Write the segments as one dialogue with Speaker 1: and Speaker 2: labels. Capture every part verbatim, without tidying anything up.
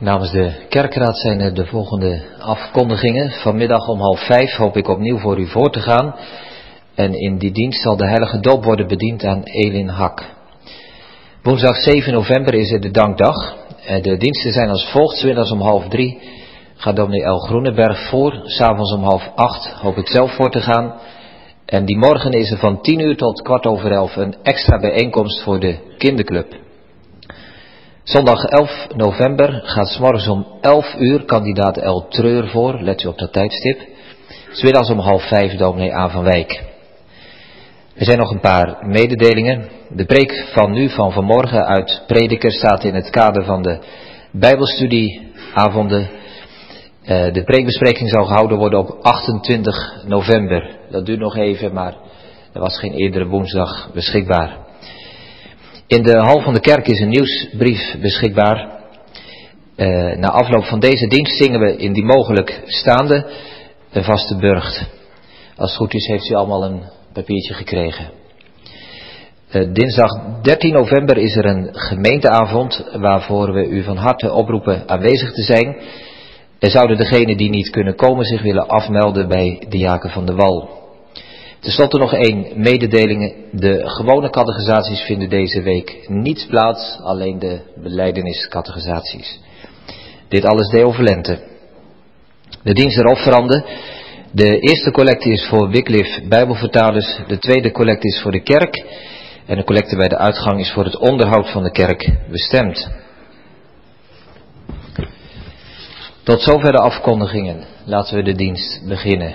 Speaker 1: Namens de kerkraad zijn er de volgende afkondigingen. Vanmiddag om half vijf hoop ik opnieuw voor u voor te gaan. En in die dienst zal de heilige doop worden bediend aan Elin Hak. Woensdag zeven november is er de dankdag. De diensten zijn als volgt. 's middags om half drie gaat dominee El Groeneberg voor. 's avonds om half acht hoop ik zelf voor te gaan. En die morgen is er van tien uur tot kwart over elf een extra bijeenkomst voor de kinderclub. Zondag elf november gaat 's morgens om elf uur kandidaat El Treur voor. Let u op dat tijdstip. 's middags om half vijf dominee A. van Wijk. Er zijn nog een paar mededelingen. De preek van nu, van vanmorgen uit Prediker, staat in het kader van de Bijbelstudieavonden. Uh, de preekbespreking zal gehouden worden op achtentwintig november. Dat duurt nog even, maar er was geen eerdere woensdag beschikbaar. In de hal van de kerk is een nieuwsbrief beschikbaar. Uh, na afloop van deze dienst zingen we in die mogelijk staande een vaste burcht. Als het goed is heeft u allemaal een papiertje gekregen. Uh, dinsdag dertien november is er een gemeenteavond waarvoor we u van harte oproepen aanwezig te zijn. Er zouden degenen die niet kunnen komen zich willen afmelden bij Diaken van de Wal. Ten slotte nog één mededeling. De gewone catechisaties vinden deze week niet plaats, alleen de belijdeniscatechisaties. Dit alles deel over lente. De dienst erop veranderen. De eerste collecte is voor Wycliffe Bijbelvertalers, de tweede collecte is voor de kerk en de collecte bij de uitgang is voor het onderhoud van de kerk bestemd. Tot zover de afkondigingen. Laten we de dienst beginnen.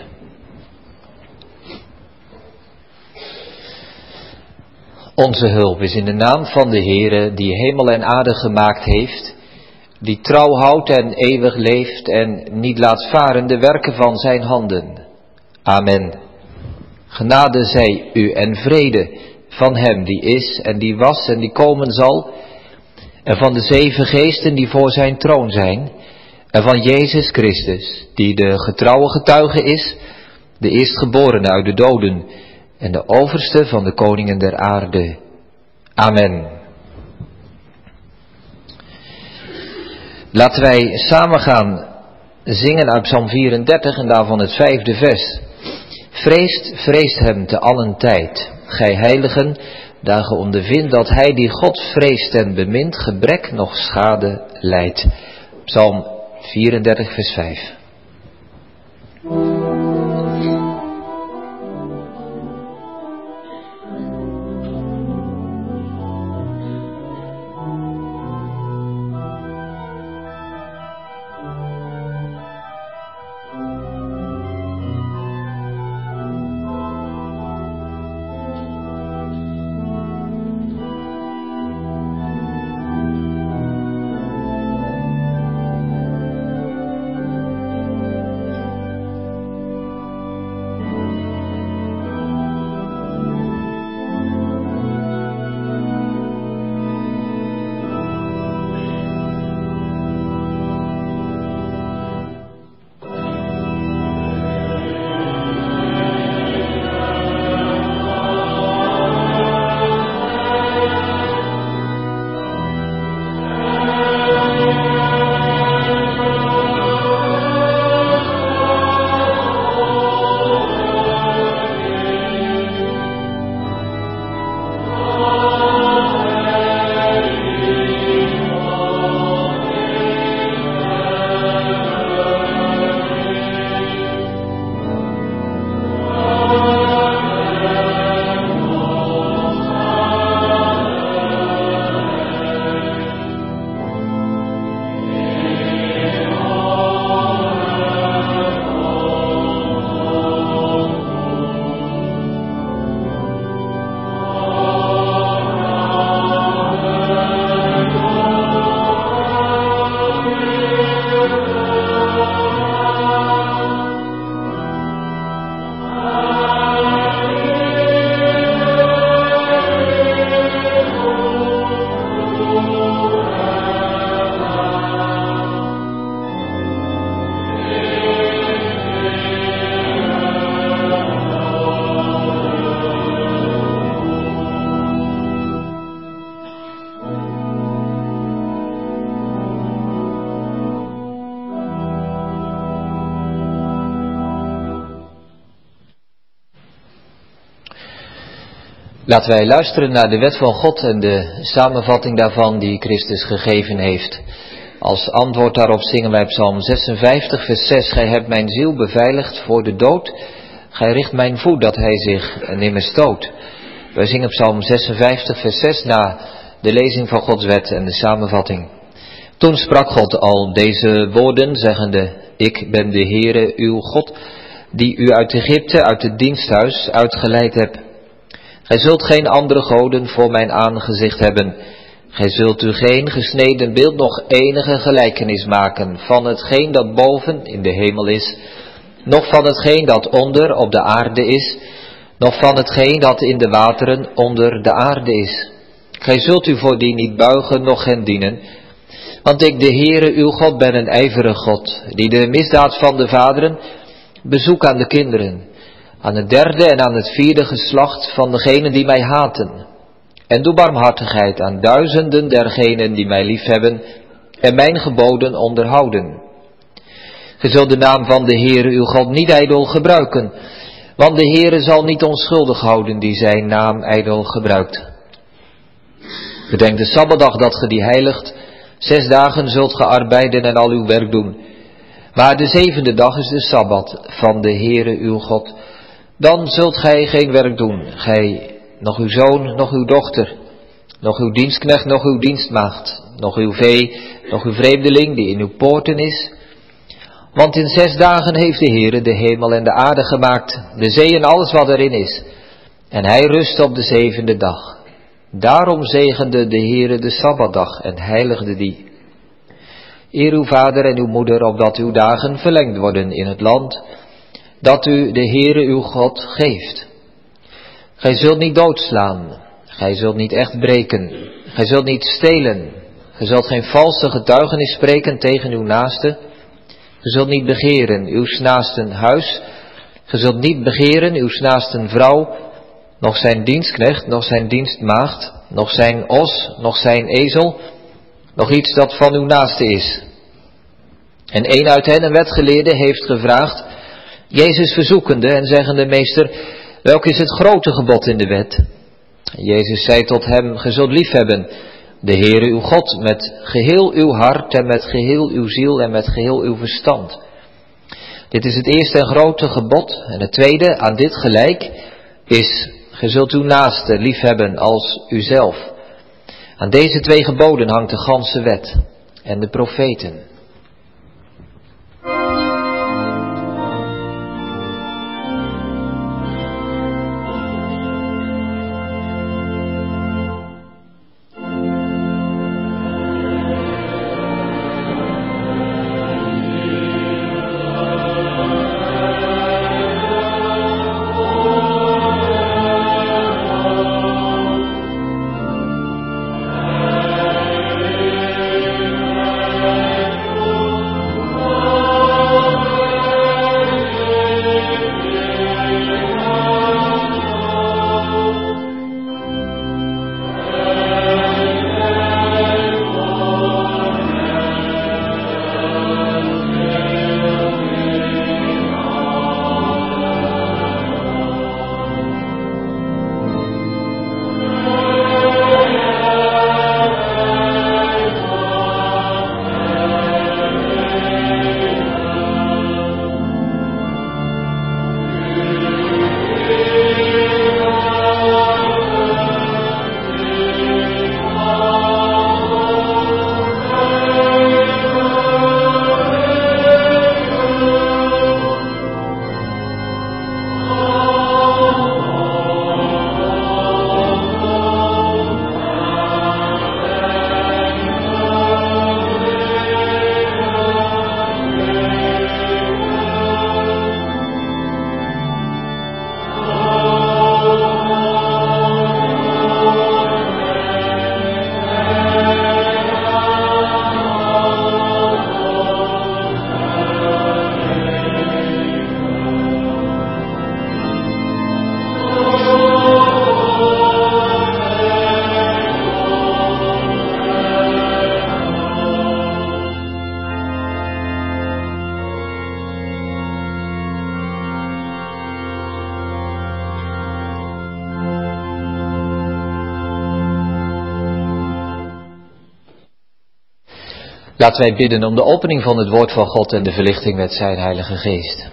Speaker 1: Onze hulp is in de naam van de Heere die hemel en aarde gemaakt heeft, die trouw houdt en eeuwig leeft en niet laat varen de werken van zijn handen. Amen. Genade zij u en vrede van hem die is en die was en die komen zal, en van de zeven geesten die voor zijn troon zijn, en van Jezus Christus, die de getrouwe getuige is, de eerstgeborene uit de doden en de overste van de koningen der aarde. Amen. Laten wij samen gaan zingen uit Psalm vierendertig en daarvan het vijfde vers. Vreest, vreest hem te allen tijd, gij heiligen, daar ge ondervindt dat hij die God vreest en bemint, gebrek noch schade lijdt. Psalm vierendertig vers vijf. Laten wij luisteren naar de wet van God en de samenvatting daarvan die Christus gegeven heeft. Als antwoord daarop zingen wij Psalm zesenvijftig, vers zes. Gij hebt mijn ziel beveiligd voor de dood. Gij richt mijn voet dat hij zich nimmer stoot. Wij zingen Psalm zesenvijftig, vers zes na de lezing van Gods wet en de samenvatting. Toen sprak God al deze woorden, zeggende: Ik ben de Heere uw God, die u uit Egypte, uit het diensthuis, uitgeleid heb. Gij zult geen andere goden voor mijn aangezicht hebben. Gij zult u geen gesneden beeld nog enige gelijkenis maken van hetgeen dat boven in de hemel is, noch van hetgeen dat onder op de aarde is, noch van hetgeen dat in de wateren onder de aarde is. Gij zult u voor die niet buigen, noch hen dienen, want ik, de Heere uw God, ben een ijverig God, die de misdaad van de vaderen bezoek aan de kinderen, aan het derde en aan het vierde geslacht van degenen die mij haten, en doe barmhartigheid aan duizenden dergenen die mij liefhebben en mijn geboden onderhouden. Ge zult de naam van de Heere uw God niet ijdel gebruiken, want de Heere zal niet onschuldig houden die zijn naam ijdel gebruikt. Gedenk de Sabbatdag dat ge die heiligt. Zes dagen zult ge arbeiden en al uw werk doen. Maar de zevende dag is de Sabbat van de Heere uw God. Dan zult gij geen werk doen, gij, nog uw zoon, nog uw dochter, nog uw dienstknecht, nog uw dienstmaagd, nog uw vee, nog uw vreemdeling die in uw poorten is. Want in zes dagen heeft de Heere de hemel en de aarde gemaakt, de zee en alles wat erin is. En hij rust op de zevende dag. Daarom zegende de Heere de Sabbatdag en heiligde die. Eer uw vader en uw moeder, opdat uw dagen verlengd worden in het land dat u de Heere uw God geeft. Gij zult niet doodslaan, gij zult niet echt breken, gij zult niet stelen, gij zult geen valse getuigenis spreken tegen uw naaste, gij zult niet begeren uw naasten huis, gij zult niet begeren uw naasten vrouw, nog zijn dienstknecht, nog zijn dienstmaagd, nog zijn os, nog zijn ezel, nog iets dat van uw naaste is. En een uit hen, een wetgeleerde, heeft gevraagd, Jezus verzoekende en zeggende: Meester, welk is het grote gebod in de wet? En Jezus zei tot hem: Ge zult liefhebben de Heere uw God met geheel uw hart en met geheel uw ziel en met geheel uw verstand. Dit is het eerste en grote gebod. En het tweede, aan dit gelijk, is: Ge zult uw naaste liefhebben als uzelf. Aan deze twee geboden hangt de ganse wet en de profeten. Laten wij bidden om de opening van het woord van God en de verlichting met zijn Heilige Geest.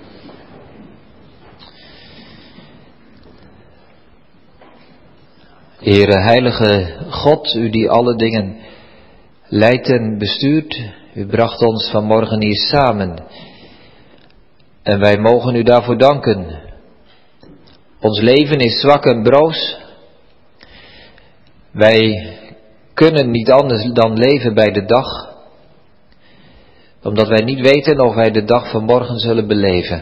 Speaker 1: Heere, Heilige God, u die alle dingen leidt en bestuurt, u bracht ons vanmorgen hier samen. En wij mogen u daarvoor danken. Ons leven is zwak en broos. Wij kunnen niet anders dan leven bij de dag, omdat wij niet weten of wij de dag van morgen zullen beleven.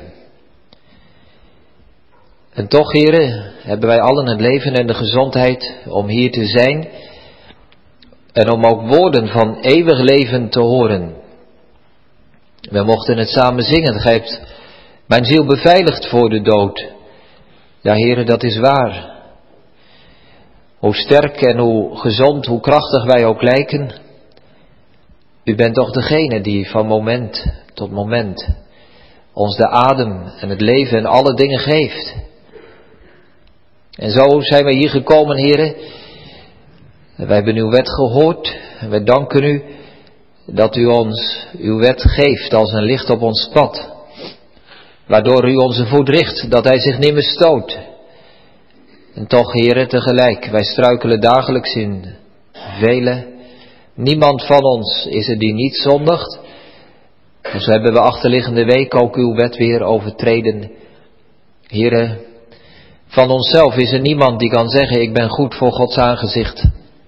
Speaker 1: En toch, Heere, hebben wij allen het leven en de gezondheid om hier te zijn en om ook woorden van eeuwig leven te horen. We mochten het samen zingen. Gij hebt mijn ziel beveiligd voor de dood. Ja, Heere, dat is waar. Hoe sterk en hoe gezond, hoe krachtig wij ook lijken, u bent toch degene die van moment tot moment ons de adem en het leven en alle dingen geeft. En zo zijn wij hier gekomen, Heere. Wij hebben uw wet gehoord en wij danken u dat u ons uw wet geeft als een licht op ons pad, waardoor u onze voet richt, dat hij zich nimmer stoot. En toch, Heere, tegelijk, wij struikelen dagelijks in vele. Niemand van ons is er die niet zondigt. En zo hebben we achterliggende week ook uw wet weer overtreden. Heere, van onszelf is er niemand die kan zeggen, ik ben goed voor Gods aangezicht.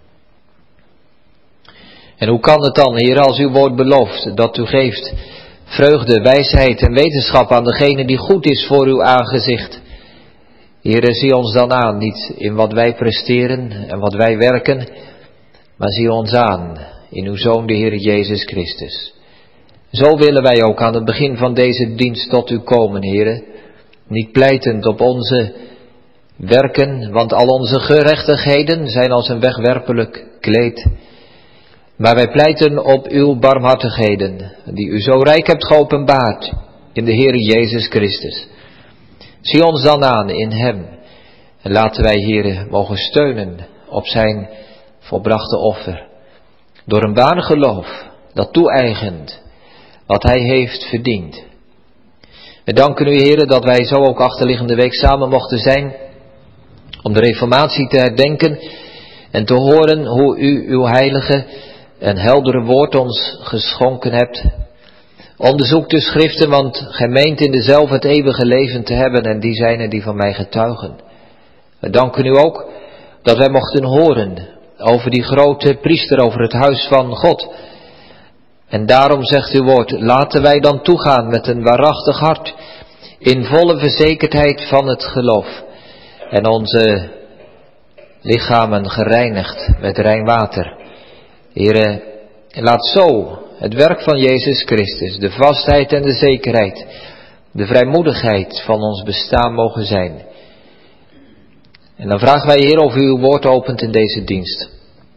Speaker 1: En hoe kan het dan, Heere, als uw woord belooft, dat u geeft vreugde, wijsheid en wetenschap aan degene die goed is voor uw aangezicht? Heere, zie ons dan aan, niet in wat wij presteren en wat wij werken, maar zie ons aan in uw Zoon, de Heer Jezus Christus. Zo willen wij ook aan het begin van deze dienst tot u komen, Heere, niet pleitend op onze werken, want al onze gerechtigheden zijn als een wegwerpelijk kleed. Maar wij pleiten op uw barmhartigheden, die u zo rijk hebt geopenbaard in de Heer Jezus Christus. Zie ons dan aan in hem en laten wij, Heere, mogen steunen op zijn volbrachte offer. Door een ware geloof dat toe-eigent wat hij heeft verdiend. We danken u, Heere, dat wij zo ook achterliggende week samen mochten zijn om de reformatie te herdenken en te horen hoe u uw heilige en heldere woord ons geschonken hebt. Onderzoek de schriften, want gij meent in dezelfde het eeuwige leven te hebben en die zijn er die van mij getuigen. We danken u ook dat wij mochten horen over die grote priester, over het huis van God. En daarom zegt uw woord, laten wij dan toegaan met een waarachtig hart, in volle verzekerdheid van het geloof. En onze lichamen gereinigd met rein water. Heere, laat zo het werk van Jezus Christus, de vastheid en de zekerheid, de vrijmoedigheid van ons bestaan mogen zijn. En dan vragen wij, Heer, of u uw woord opent in deze dienst.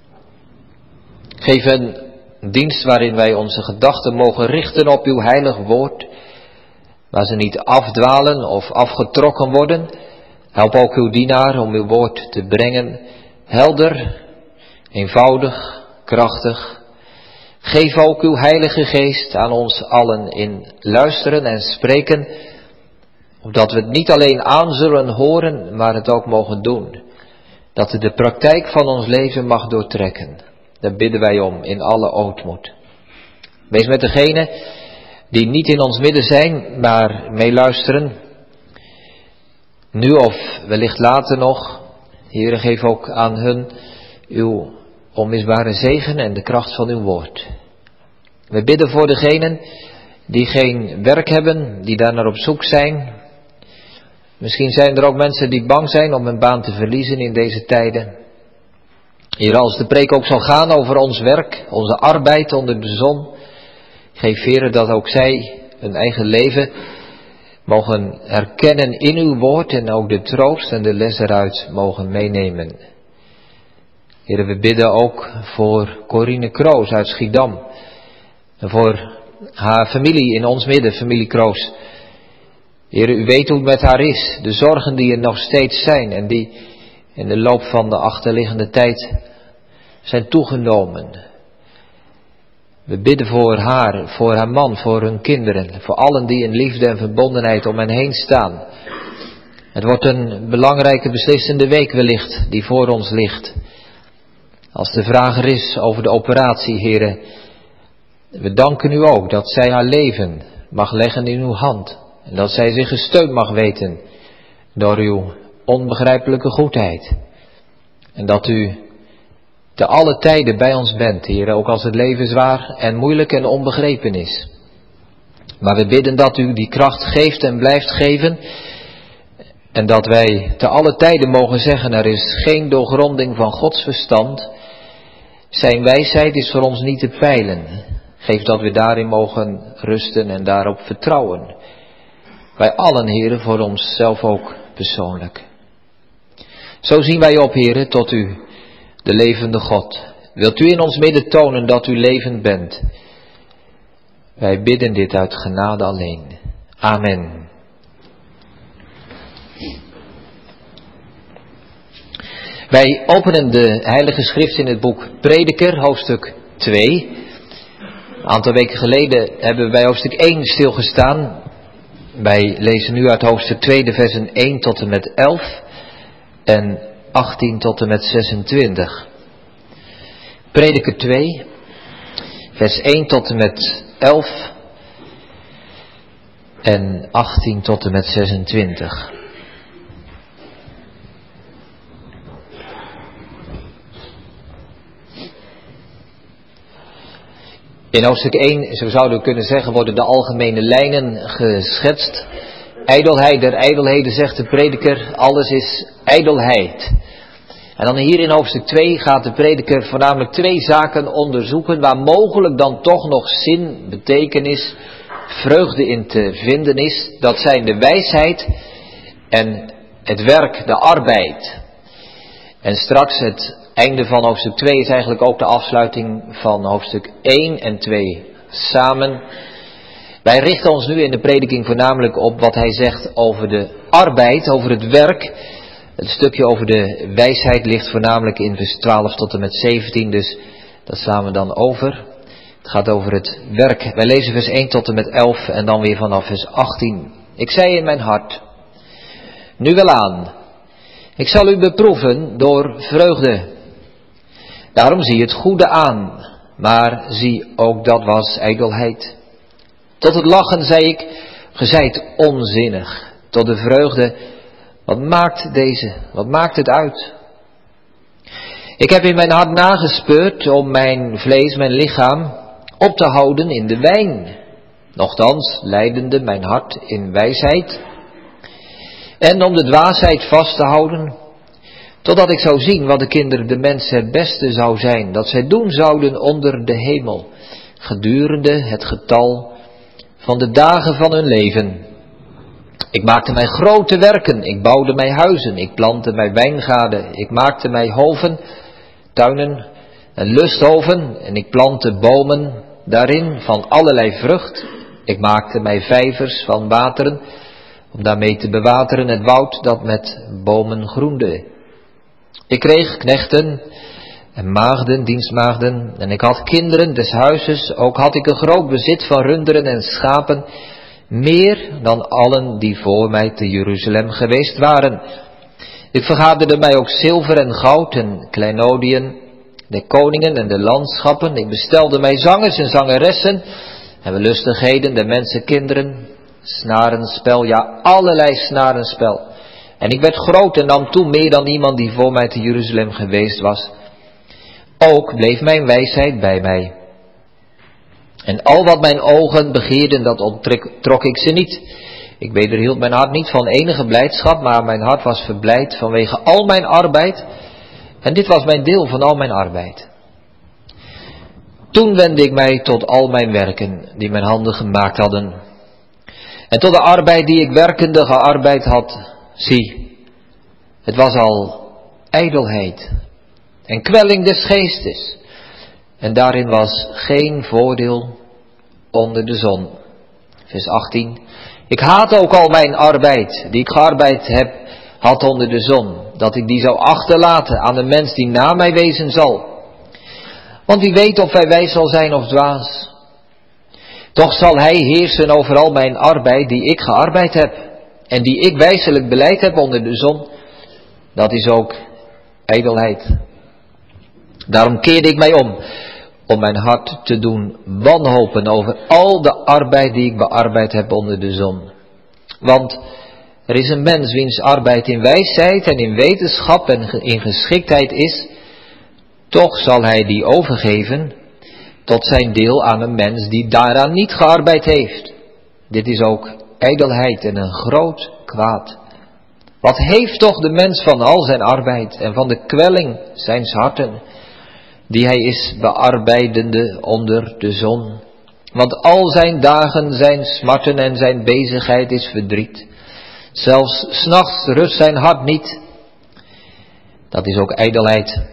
Speaker 1: Geef een dienst waarin wij onze gedachten mogen richten op uw heilig woord, waar ze niet afdwalen of afgetrokken worden. Help ook uw dienaar om uw woord te brengen, helder, eenvoudig, krachtig. Geef ook uw heilige geest aan ons allen in luisteren en spreken, opdat we het niet alleen aan zullen horen, maar het ook mogen doen. Dat het de praktijk van ons leven mag doortrekken. Daar bidden wij om in alle ootmoed. Wees met degenen die niet in ons midden zijn, maar meeluisteren. Nu of wellicht later nog. Heere, geef ook aan hun uw onmisbare zegen en de kracht van uw woord. We bidden voor degenen die geen werk hebben, die daar naar op zoek zijn. Misschien zijn er ook mensen die bang zijn om hun baan te verliezen in deze tijden. Heer, als de preek ook zal gaan over ons werk, onze arbeid onder de zon, geef, Heer, dat ook zij hun eigen leven mogen herkennen in uw woord en ook de troost en de les eruit mogen meenemen. Heer, we bidden ook voor Corine Kroos uit Schiedam. En voor haar familie in ons midden, familie Kroos. Heer, u weet hoe het met haar is. De zorgen die er nog steeds zijn en die in de loop van de achterliggende tijd zijn toegenomen. We bidden voor haar, voor haar man, voor hun kinderen, voor allen die in liefde en verbondenheid om hen heen staan. Het wordt een belangrijke beslissende week wellicht die voor ons ligt. Als de vraag er is over de operatie, heren, we danken u ook dat zij haar leven mag leggen in uw hand. En dat zij zich gesteund mag weten door uw onbegrijpelijke goedheid. En dat u te alle tijden bij ons bent, heren, ook als het leven zwaar en moeilijk en onbegrepen is. Maar we bidden dat u die kracht geeft en blijft geven. En dat wij te alle tijden mogen zeggen, er is geen doorgronding van Gods verstand. Zijn wijsheid is voor ons niet te peilen. Geef dat we daarin mogen rusten en daarop vertrouwen. Wij allen, heren, voor onszelf ook persoonlijk. Zo zien wij op, heren, tot u, de levende God. Wilt u in ons midden tonen dat u levend bent? Wij bidden dit uit genade alleen. Amen. Wij openen de Heilige Schrift in het boek Prediker, hoofdstuk twee. Een aantal weken geleden hebben we bij hoofdstuk één stilgestaan. Wij lezen nu uit hoofdstuk twee de versen één tot en met elf en achttien tot en met zesentwintig. Prediker twee, vers één tot en met elf en achttien tot en met zesentwintig. In hoofdstuk één, zo zouden we kunnen zeggen, worden de algemene lijnen geschetst. Ijdelheid der ijdelheden, zegt de prediker, alles is ijdelheid. En dan hier in hoofdstuk twee gaat de prediker voornamelijk twee zaken onderzoeken waar mogelijk dan toch nog zin, betekenis, vreugde in te vinden is. Dat zijn de wijsheid en het werk, de arbeid. En straks het einde van hoofdstuk twee is eigenlijk ook de afsluiting van hoofdstuk één en twee samen. Wij richten ons nu in de prediking voornamelijk op wat hij zegt over de arbeid, over het werk. Het stukje over de wijsheid ligt voornamelijk in vers twaalf tot en met zeventien, dus dat slaan we dan over. Het gaat over het werk. Wij lezen vers één tot en met elf en dan weer vanaf vers achttien. Ik zei in mijn hart, nu wel aan, ik zal u beproeven door vreugde. Daarom zie het goede aan, maar zie ook dat was ijdelheid. Tot het lachen zei ik, ge zijt onzinnig. Tot de vreugde, wat maakt deze, wat maakt het uit? Ik heb in mijn hart nagespeurd om mijn vlees, mijn lichaam, op te houden in de wijn. Nochtans leidende mijn hart in wijsheid. En om de dwaasheid vast te houden, totdat ik zou zien wat de kinderen de mensen het beste zou zijn, dat zij doen zouden onder de hemel, gedurende het getal van de dagen van hun leven. Ik maakte mij grote werken, ik bouwde mij huizen, ik plantte mij wijngaarden, ik maakte mij hoven, tuinen en lusthoven en ik plantte bomen daarin van allerlei vrucht. Ik maakte mij vijvers van wateren, om daarmee te bewateren het woud dat met bomen groende. Ik kreeg knechten en maagden, dienstmaagden, en ik had kinderen des huizes, ook had ik een groot bezit van runderen en schapen, meer dan allen die voor mij te Jeruzalem geweest waren. Ik vergaderde mij ook zilver en goud en kleinodiën, de koningen en de landschappen. Ik bestelde mij zangers en zangeressen en belustigheden, de mensenkinderen, snarenspel, ja allerlei snarenspel. En ik werd groot en nam toe meer dan iemand die voor mij te Jeruzalem geweest was. Ook bleef mijn wijsheid bij mij. En al wat mijn ogen begeerden, dat onttrok ik ze niet. Ik wederhield mijn hart niet van enige blijdschap, maar mijn hart was verblijd vanwege al mijn arbeid. En dit was mijn deel van al mijn arbeid. Toen wendde ik mij tot al mijn werken, die mijn handen gemaakt hadden. En tot de arbeid die ik werkende gearbeid had. Zie, het was al ijdelheid en kwelling des geestes. En daarin was geen voordeel onder de zon. Vers achttien. Ik haat ook al mijn arbeid, die ik gearbeid heb, had onder de zon. Dat ik die zou achterlaten aan de mens die na mij wezen zal. Want wie weet of hij wijs zal zijn of dwaas. Toch zal hij heersen over al mijn arbeid die ik gearbeid heb. En die ik wijselijk beleid heb onder de zon. Dat is ook ijdelheid. Daarom keerde ik mij om. Om mijn hart te doen wanhopen over al de arbeid die ik bearbeid heb onder de zon. Want er is een mens wiens arbeid in wijsheid en in wetenschap en in geschiktheid is. Toch zal hij die overgeven tot zijn deel aan een mens die daaraan niet gearbeid heeft. Dit is ook ijdelheid en een groot kwaad. Wat heeft toch de mens van al zijn arbeid en van de kwelling zijns harten, die hij is bearbeidende onder de zon. Want al zijn dagen zijn smarten en zijn bezigheid is verdriet. Zelfs 's nachts rust zijn hart niet. Dat is ook ijdelheid.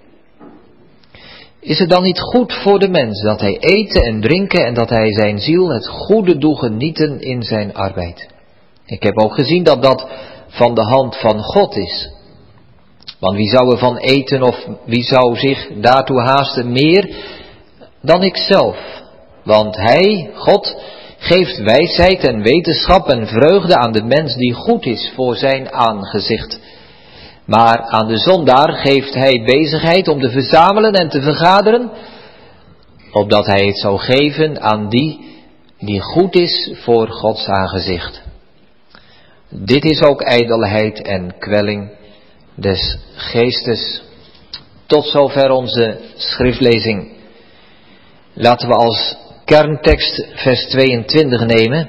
Speaker 1: Is het dan niet goed voor de mens dat hij eten en drinken en dat hij zijn ziel het goede doet genieten in zijn arbeid? Ik heb ook gezien dat dat van de hand van God is. Want wie zou ervan eten of wie zou zich daartoe haasten meer dan ikzelf? Want hij, God, geeft wijsheid en wetenschap en vreugde aan de mens die goed is voor zijn aangezicht. Maar aan de zondaar geeft hij bezigheid om te verzamelen en te vergaderen, opdat hij het zou geven aan die die goed is voor Gods aangezicht. Dit is ook ijdelheid en kwelling des geestes. Tot zover onze schriftlezing. Laten we als kerntekst vers tweeëntwintig nemen.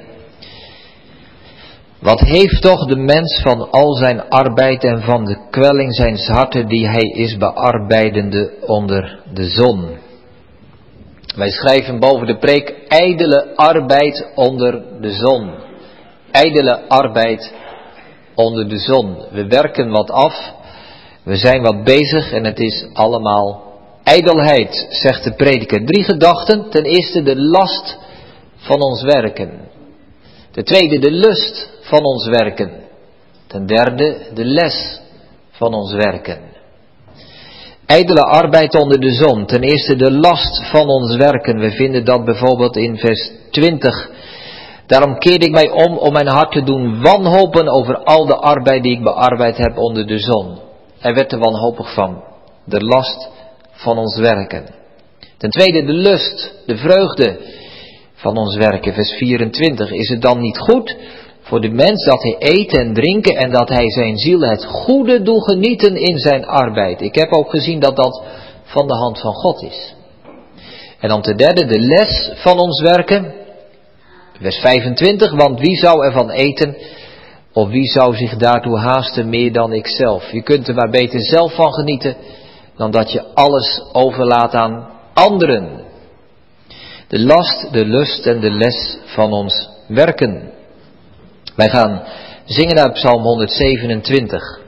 Speaker 1: Wat heeft toch de mens van al zijn arbeid en van de kwelling zijns harten die hij is bearbeidende onder de zon. Wij schrijven boven de preek ijdele arbeid onder de zon. Ijdele arbeid onder de zon. We werken wat af, we zijn wat bezig en het is allemaal ijdelheid, zegt de prediker. Drie gedachten. Ten eerste de last van ons werken. Ten tweede de lust van ons werken. Ten derde de les van ons werken. Ijdele arbeid onder de zon. Ten eerste de last van ons werken. We vinden dat bijvoorbeeld in vers twintig. Daarom keerde ik mij om om mijn hart te doen wanhopen over al de arbeid die ik bearbeid heb onder de zon. Hij werd er wanhopig van. De last van ons werken. Ten tweede de lust, de vreugde van ons werken. Vers vierentwintig. Is het dan niet goed voor de mens dat hij eten en drinken en dat hij zijn ziel het goede doet genieten in zijn arbeid? Ik heb ook gezien dat dat van de hand van God is. En dan ten derde de les van ons werken. Vers vijfentwintig. Want wie zou ervan eten of wie zou zich daartoe haasten meer dan ikzelf? Je kunt er maar beter zelf van genieten dan dat je alles overlaat aan anderen. De last, de lust en de les van ons werken. Wij gaan zingen uit Psalm honderdzevenentwintig.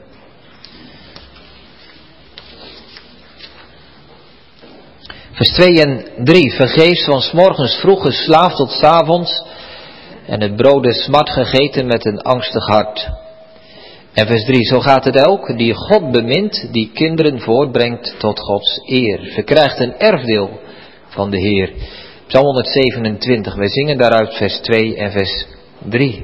Speaker 1: Vers twee en drie. Vergeefs van 's morgens vroeg geslaafd tot 's avonds en het brood des smart gegeten met een angstig hart. En vers drie. Zo gaat het ook die God bemint, die kinderen voortbrengt tot Gods eer. Verkrijgt een erfdeel van de Heer. Psalm honderdzevenentwintig. Wij zingen daaruit vers twee en vers drie.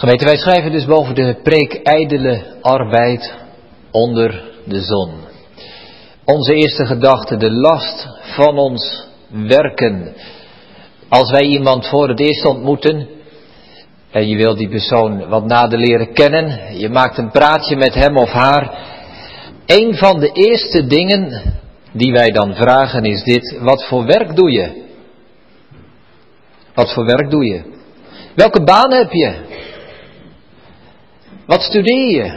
Speaker 1: Gemeente, wij schrijven dus boven de preek ijdele arbeid onder de zon. Onze eerste gedachte, de last van ons werken. Als wij iemand voor het eerst ontmoeten en je wilt die persoon wat nader leren kennen, je maakt een praatje met hem of haar. Een van de eerste dingen die wij dan vragen is dit: wat voor werk doe je? Wat voor werk doe je? Welke baan heb je? Wat studeer je?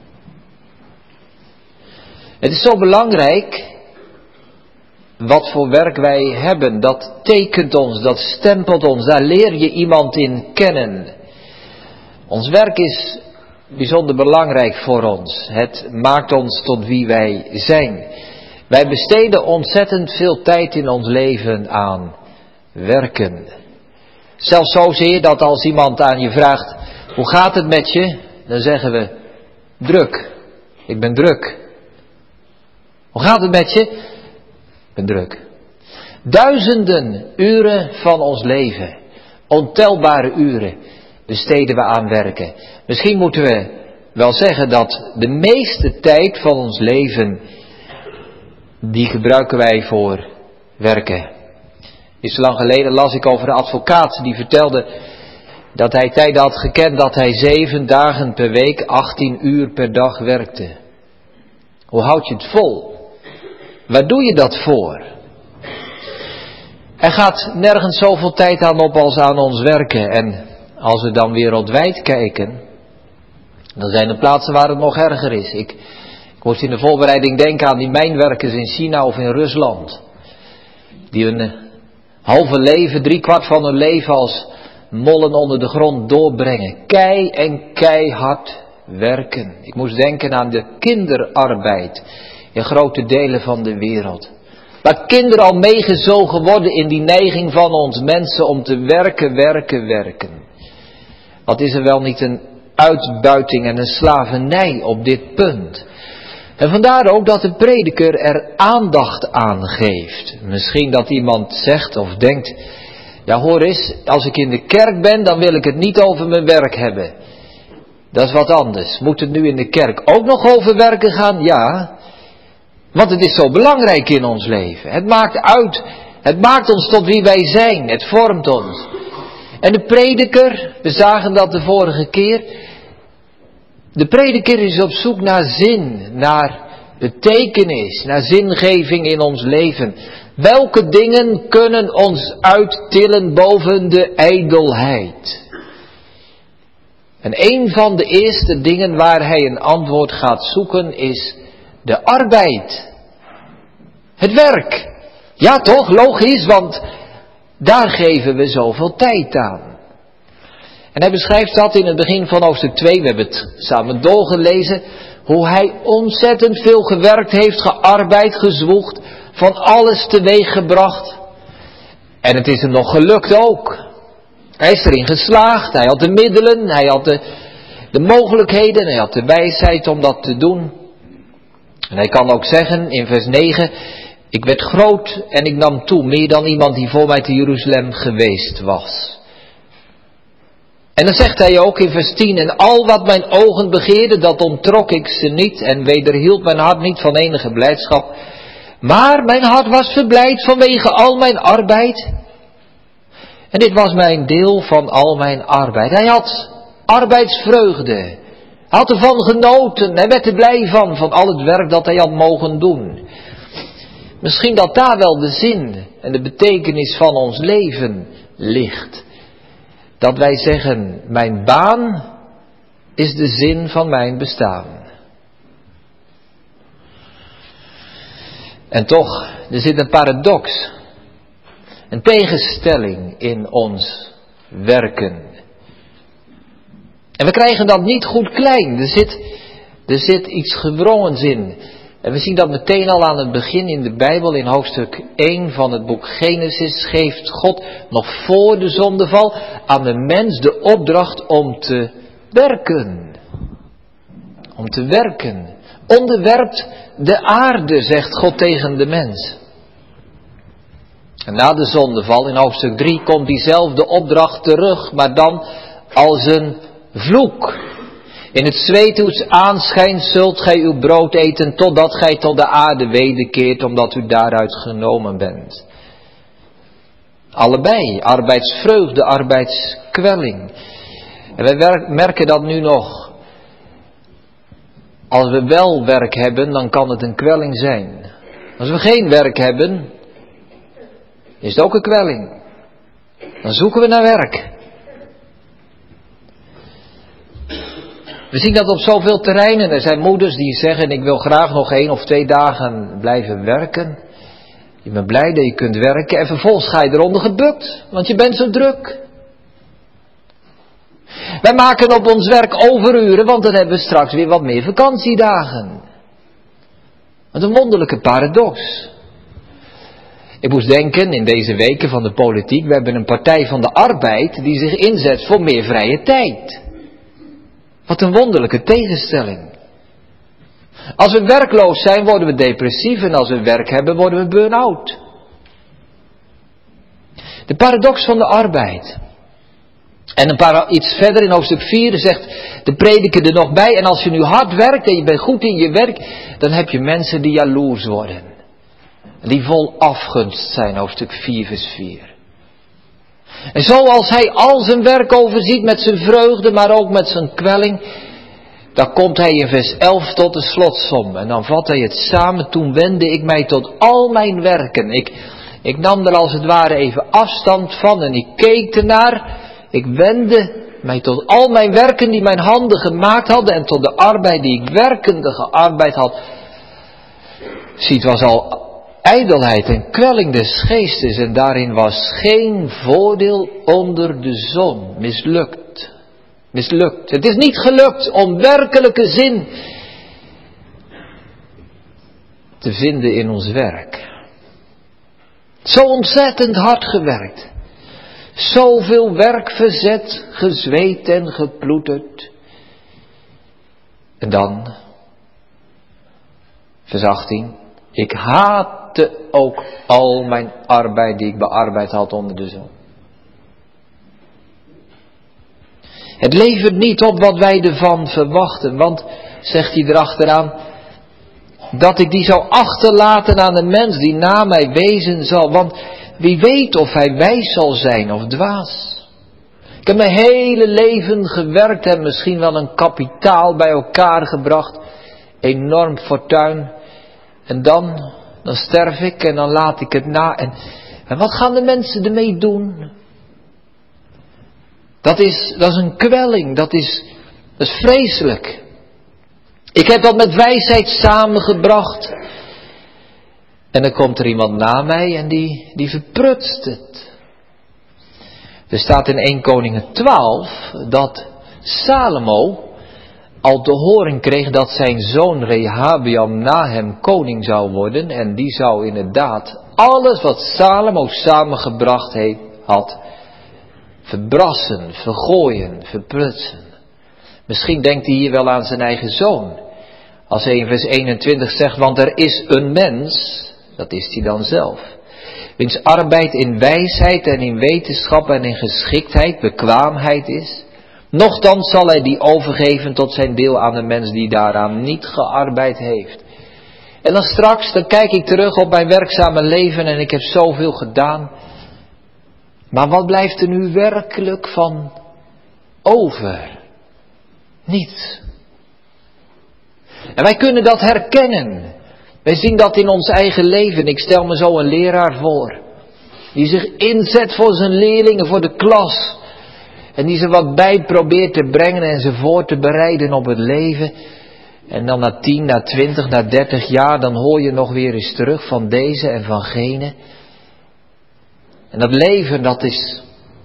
Speaker 1: Het is zo belangrijk wat voor werk wij hebben. Dat tekent ons, dat stempelt ons. Daar leer je iemand in kennen. Ons werk is bijzonder belangrijk voor ons. Het maakt ons tot wie wij zijn. Wij besteden ontzettend veel tijd in ons leven aan werken. Zelfs zozeer dat als iemand aan je vraagt: hoe gaat het met je? Dan zeggen we: druk. Ik ben druk. Hoe gaat het met je? Ik ben druk. Duizenden uren van ons leven, ontelbare uren, besteden we aan werken. Misschien moeten we wel zeggen dat de meeste tijd van ons leven, die gebruiken wij voor werken. Niet zo lang geleden las ik over een advocaat die vertelde dat hij tijden had gekend dat hij zeven dagen per week, achttien uur per dag werkte. Hoe houd je het vol? Waar doe je dat voor? Er gaat nergens zoveel tijd aan op als aan ons werken. En als we dan wereldwijd kijken, dan zijn er plaatsen waar het nog erger is. Ik, ik moest in de voorbereiding denken aan die mijnwerkers in China of in Rusland. Die hun halve leven, driekwart van hun leven als mollen onder de grond doorbrengen. Kei en keihard werken. Ik moest denken aan de kinderarbeid in grote delen van de wereld. Waar kinderen al meegezogen worden in die neiging van ons mensen om te werken, werken, werken. Wat is er wel niet een uitbuiting en een slavernij op dit punt. En vandaar ook dat de prediker er aandacht aan geeft. Misschien dat iemand zegt of denkt: ja, hoor eens, als ik in de kerk ben, dan wil ik het niet over mijn werk hebben. Dat is wat anders. Moet het nu in de kerk ook nog over werken gaan? Ja. Want het is zo belangrijk in ons leven. Het maakt uit. Het maakt ons tot wie wij zijn. Het vormt ons. En de prediker, we zagen dat de vorige keer. De prediker is op zoek naar zin, naar betekenis, naar zingeving in ons leven. Welke dingen kunnen ons uittillen boven de ijdelheid? En een van de eerste dingen waar hij een antwoord gaat zoeken is de arbeid. Het werk. Ja toch, logisch, want daar geven we zoveel tijd aan. En hij beschrijft dat in het begin van hoofdstuk twee, we hebben het samen doorgelezen, hoe hij ontzettend veel gewerkt heeft, gearbeid, gezwoegd, van alles teweeggebracht. En het is hem nog gelukt ook. Hij is erin geslaagd, hij had de middelen, hij had de, de mogelijkheden, hij had de wijsheid om dat te doen. En hij kan ook zeggen in vers negen, ik werd groot en ik nam toe, meer dan iemand die voor mij te Jeruzalem geweest was. En dan zegt hij ook in vers tien, en al wat mijn ogen begeerden, dat onttrok ik ze niet en wederhield mijn hart niet van enige blijdschap. Maar mijn hart was verblijd vanwege al mijn arbeid. En dit was mijn deel van al mijn arbeid. Hij had arbeidsvreugde. Hij had ervan genoten. Hij werd er blij van, van al het werk dat hij had mogen doen. Misschien dat daar wel de zin en de betekenis van ons leven ligt. Dat wij zeggen, mijn baan is de zin van mijn bestaan. En toch, er zit een paradox. Een tegenstelling in ons werken. En we krijgen dat niet goed klein. Er zit, er zit iets gewrongens in. En we zien dat meteen al aan het begin in de Bijbel, in hoofdstuk één van het boek Genesis, geeft God nog voor de zondeval aan de mens de opdracht om te werken. Om te werken. Onderwerpt de aarde, zegt God tegen de mens. En na de zondeval in hoofdstuk drie komt diezelfde opdracht terug, maar dan als een Vloek. In het zweethoeds aanschijn zult gij uw brood eten, totdat gij tot de aarde wederkeert, omdat u daaruit genomen bent. Allebei, arbeidsvreugde, arbeidskwelling. En wij merken dat nu nog. Als we wel werk hebben, dan kan het een kwelling zijn. Als we geen werk hebben, is het ook een kwelling. Dan zoeken we naar werk. We zien dat op zoveel terreinen. Er zijn moeders die zeggen, ik wil graag nog één of twee dagen blijven werken. Je bent blij dat je kunt werken en vervolgens ga je eronder gebukt, want je bent zo druk. Wij maken op ons werk overuren, want dan hebben we straks weer wat meer vakantiedagen. Wat een wonderlijke paradox. Ik moest denken in deze weken van de politiek, we hebben een partij van de arbeid die zich inzet voor meer vrije tijd. Wat een wonderlijke tegenstelling. Als we werkloos zijn, worden we depressief en als we werk hebben, worden we burn-out. De paradox van de arbeid. En een paar iets verder in hoofdstuk vier zegt de prediker er nog bij, en als je nu hard werkt en je bent goed in je werk, dan heb je mensen die jaloers worden. Die vol afgunst zijn, hoofdstuk vier vers vier. En zoals hij al zijn werk overziet met zijn vreugde, maar ook met zijn kwelling, dan komt hij in vers elf tot de slotsom. En dan vat hij het samen, toen wendde ik mij tot al mijn werken. Ik, ik nam er als het ware even afstand van en ik keek ernaar. Ik wendde mij tot al mijn werken die mijn handen gemaakt hadden en tot de arbeid die ik werkende gearbeid had. Zie, het was al ijdelheid en kwelling des geestes en daarin was geen voordeel onder de zon. Mislukt. Mislukt. Het is niet gelukt om werkelijke zin te vinden in ons werk. Zo ontzettend hard gewerkt. Zoveel werk verzet, gezweet en geploeterd. En dan, vers achttien. Ik haatte ook al mijn arbeid die ik bearbeid had onder de zon. Het levert niet op wat wij ervan verwachten, want, zegt hij erachteraan, dat ik die zou achterlaten aan een mens die na mij wezen zal, want wie weet of hij wijs zal zijn of dwaas. Ik heb mijn hele leven gewerkt en misschien wel een kapitaal bij elkaar gebracht, enorm fortuin, en dan, dan sterf ik en dan laat ik het na, en, en wat gaan de mensen ermee doen? Dat is, dat is een kwelling, dat is, dat is vreselijk. Ik heb dat met wijsheid samengebracht. En dan komt er iemand na mij en die, die verprutst het. Er staat in Eerste Koningen twaalf dat Salomo al te horen kreeg dat zijn zoon Rehabeam na hem koning zou worden. En die zou inderdaad alles wat Salomo samengebracht heeft, had verbrassen, vergooien, verprutsen. Misschien denkt hij hier wel aan zijn eigen zoon. Als hij in vers eenentwintig zegt, want er is een mens, dat is hij dan zelf, wiens arbeid in wijsheid en in wetenschap en in geschiktheid, bekwaamheid is, nochtans zal hij die overgeven tot zijn deel aan een mens die daaraan niet gearbeid heeft. En dan straks, dan kijk ik terug op mijn werkzame leven en ik heb zoveel gedaan. Maar wat blijft er nu werkelijk van over? Niets. En wij kunnen dat herkennen. Wij zien dat in ons eigen leven. Ik stel me zo een leraar voor. Die zich inzet voor zijn leerlingen, voor de klas. En die ze wat bij probeert te brengen en ze voor te bereiden op het leven. En dan na tien, na twintig, na dertig jaar, dan hoor je nog weer eens terug van deze en van gene. En dat leven, dat is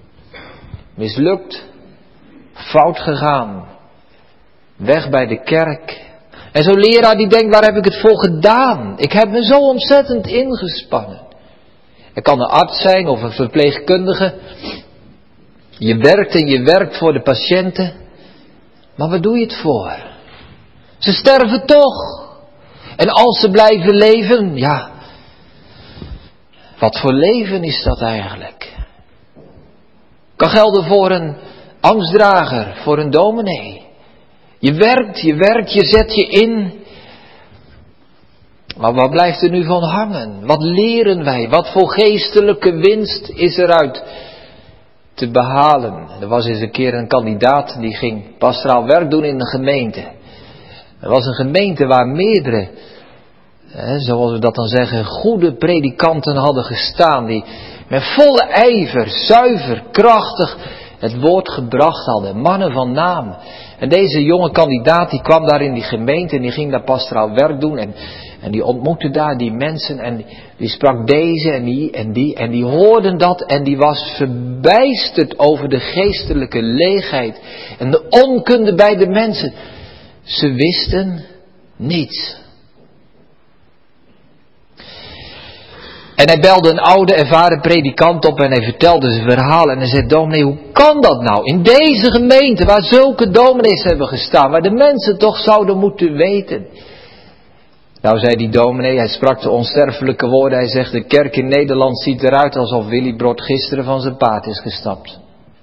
Speaker 1: mislukt, fout gegaan, weg bij de kerk. En zo'n leraar die denkt, waar heb ik het voor gedaan? Ik heb me zo ontzettend ingespannen. Het kan een arts zijn of een verpleegkundige. Je werkt en je werkt voor de patiënten. Maar waar doe je het voor? Ze sterven toch. En als ze blijven leven, ja, wat voor leven is dat eigenlijk? Kan gelden voor een, Ambtsdrager voor een dominee. Je werkt, je werkt, je zet je in. Maar wat blijft er nu van hangen? Wat leren wij? Wat voor geestelijke winst is eruit te behalen? Er was eens een keer een kandidaat die ging pastoraal werk doen in een gemeente. Er was een gemeente waar meerdere, hè, zoals we dat dan zeggen, goede predikanten hadden gestaan. Die met volle ijver, zuiver, krachtig het woord gebracht hadden. Mannen van naam. En deze jonge kandidaat die kwam daar in die gemeente en die ging daar pastoraal werk doen. En, en die ontmoette daar die mensen en die, die sprak deze en die en die. En die hoorden dat en die was verbijsterd over de geestelijke leegheid en de onkunde bij de mensen. Ze wisten niets. En hij belde een oude ervaren predikant op en hij vertelde zijn verhaal. En hij zei, dominee, hoe kan dat nou? In deze gemeente waar zulke dominees hebben gestaan. Waar de mensen toch zouden moeten weten. Nou, zei die dominee, hij sprak de onsterfelijke woorden. Hij zegt, de kerk in Nederland ziet eruit alsof Willy Brod gisteren van zijn paard is gestapt.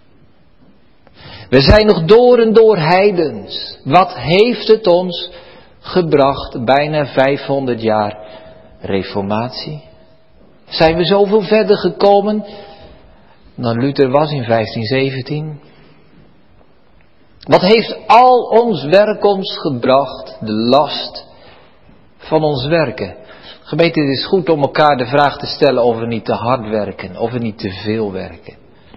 Speaker 1: We zijn nog door en door heidens. Wat heeft het ons gebracht? Bijna vijfhonderd jaar reformatie. Zijn we zoveel verder gekomen dan Luther was in vijftien zeventien? Wat heeft al ons werk ons gebracht? De last van ons werken. Gemeente, het is goed om elkaar de vraag te stellen of we niet te hard werken, of we niet te veel werken.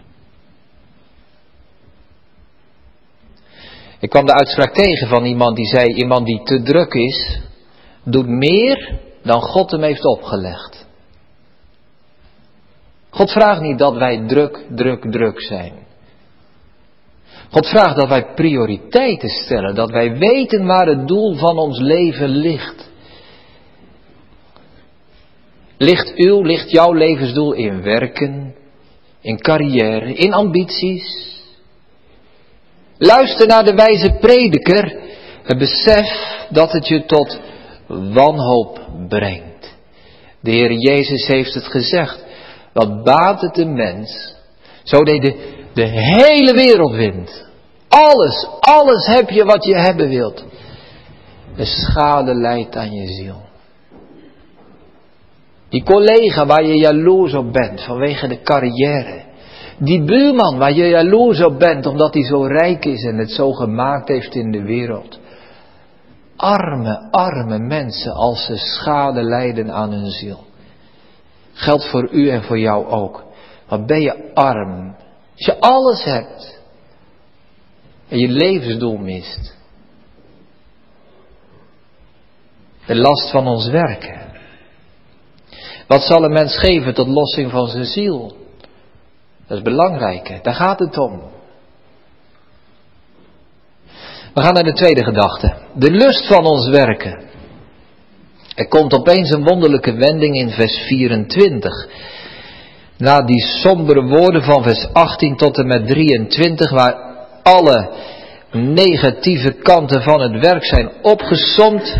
Speaker 1: Ik kwam de uitspraak tegen van iemand die zei, iemand die te druk is, doet meer dan God hem heeft opgelegd. God vraagt niet dat wij druk, druk, druk zijn. God vraagt dat wij prioriteiten stellen, dat wij weten waar het doel van ons leven ligt. Ligt uw, ligt jouw levensdoel in werken, in carrière, in ambities? Luister naar de wijze prediker. Het besef dat het je tot wanhoop brengt. De Heer Jezus heeft het gezegd. Wat baat het een mens, zo dat je de, de hele wereld wint. Alles, alles heb je wat je hebben wilt. De schade leidt aan je ziel. Die collega waar je jaloers op bent vanwege de carrière. Die buurman waar je jaloers op bent omdat hij zo rijk is en het zo gemaakt heeft in de wereld. Arme, arme mensen als ze schade lijden aan hun ziel. Geldt voor u en voor jou ook. Wat ben je arm. Als je alles hebt. En je levensdoel mist. De last van ons werken. Wat zal een mens geven tot lossing van zijn ziel? Dat is belangrijk. Daar gaat het om. We gaan naar de tweede gedachte. De lust van ons werken. Er komt opeens een wonderlijke wending in vers vierentwintig. Na die sombere woorden van vers achttien tot en met drieëntwintig, waar alle negatieve kanten van het werk zijn opgesomd.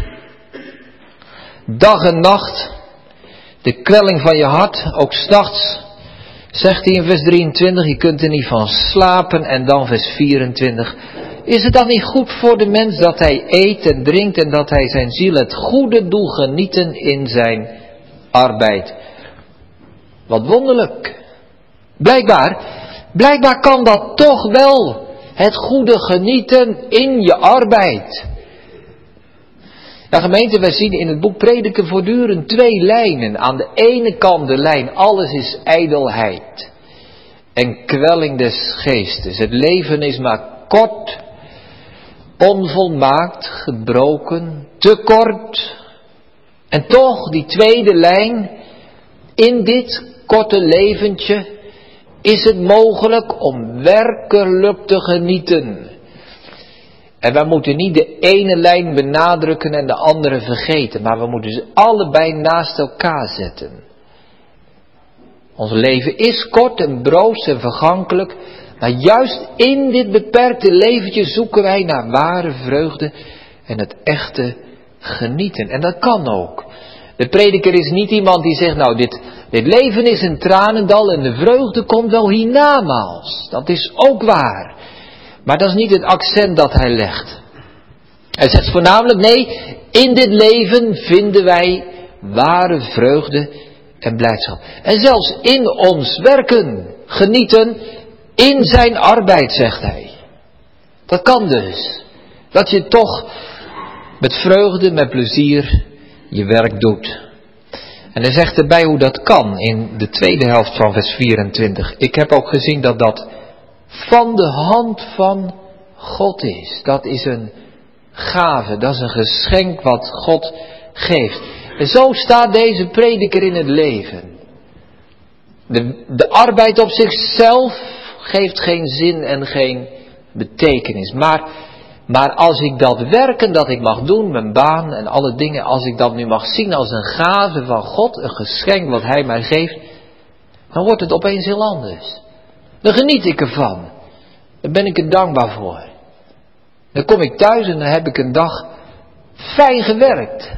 Speaker 1: Dag en nacht. De kwelling van je hart, ook 's nachts. Zegt hij in vers drieëntwintig, je kunt er niet van slapen. En dan vers vierentwintig. Is het dan niet goed voor de mens dat hij eet en drinkt en dat hij zijn ziel het goede doel genieten in zijn arbeid? Wat wonderlijk. Blijkbaar, blijkbaar kan dat toch wel, het goede genieten in je arbeid. Ja, gemeente, wij zien in het boek Prediken voortdurend twee lijnen. Aan de ene kant de lijn, alles is ijdelheid en kwelling des geestes. Het leven is maar kort, onvolmaakt, gebroken, te kort. En toch, die tweede lijn, in dit korte leventje is het mogelijk om werkelijk te genieten. En wij moeten niet de ene lijn benadrukken en de andere vergeten, maar we moeten ze allebei naast elkaar zetten. Ons leven is kort en broos en vergankelijk, maar juist in dit beperkte leventje zoeken wij naar ware vreugde en het echte genieten. En dat kan ook. De prediker is niet iemand die zegt, nou dit, dit leven is een tranendal en de vreugde komt wel hiernamaals. Dat is ook waar. Maar dat is niet het accent dat hij legt. Hij zegt voornamelijk, nee, in dit leven vinden wij ware vreugde en blijdschap. En zelfs in ons werken, genieten, in zijn arbeid, zegt hij. Dat kan dus. Dat je toch met vreugde, met plezier je werk doet. En hij zegt erbij hoe dat kan in de tweede helft van vers vierentwintig. Ik heb ook gezien dat dat van de hand van God is. Dat is een gave, dat is een geschenk wat God geeft. En zo staat deze prediker in het leven. De, de arbeid op zichzelf geeft geen zin en geen betekenis. Maar, maar als ik dat werken dat ik mag doen, mijn baan en alle dingen, als ik dat nu mag zien als een gave van God, een geschenk wat Hij mij geeft, dan wordt het opeens heel anders. Dan geniet ik ervan. Dan ben ik er dankbaar voor. Dan kom ik thuis en dan heb ik een dag fijn gewerkt.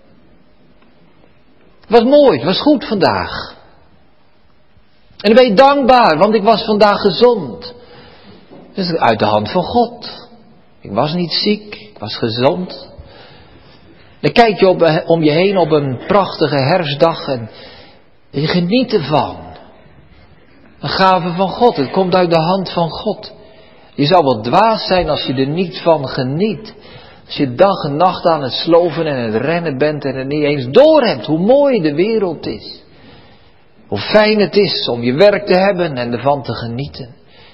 Speaker 1: Het was mooi, het was goed vandaag. En dan ben je dankbaar, want ik was vandaag gezond. Dat is uit de hand van God. Ik was niet ziek, ik was gezond. Dan kijk je op, om je heen op een prachtige herfstdag en je geniet ervan. Een gave van God, het komt uit de hand van God. Je zou wel dwaas zijn als je er niet van geniet. Als je dag en nacht aan het sloven en het rennen bent en het niet eens doorhebt hoe mooi de wereld is. Hoe fijn het is om je werk te hebben en ervan te genieten.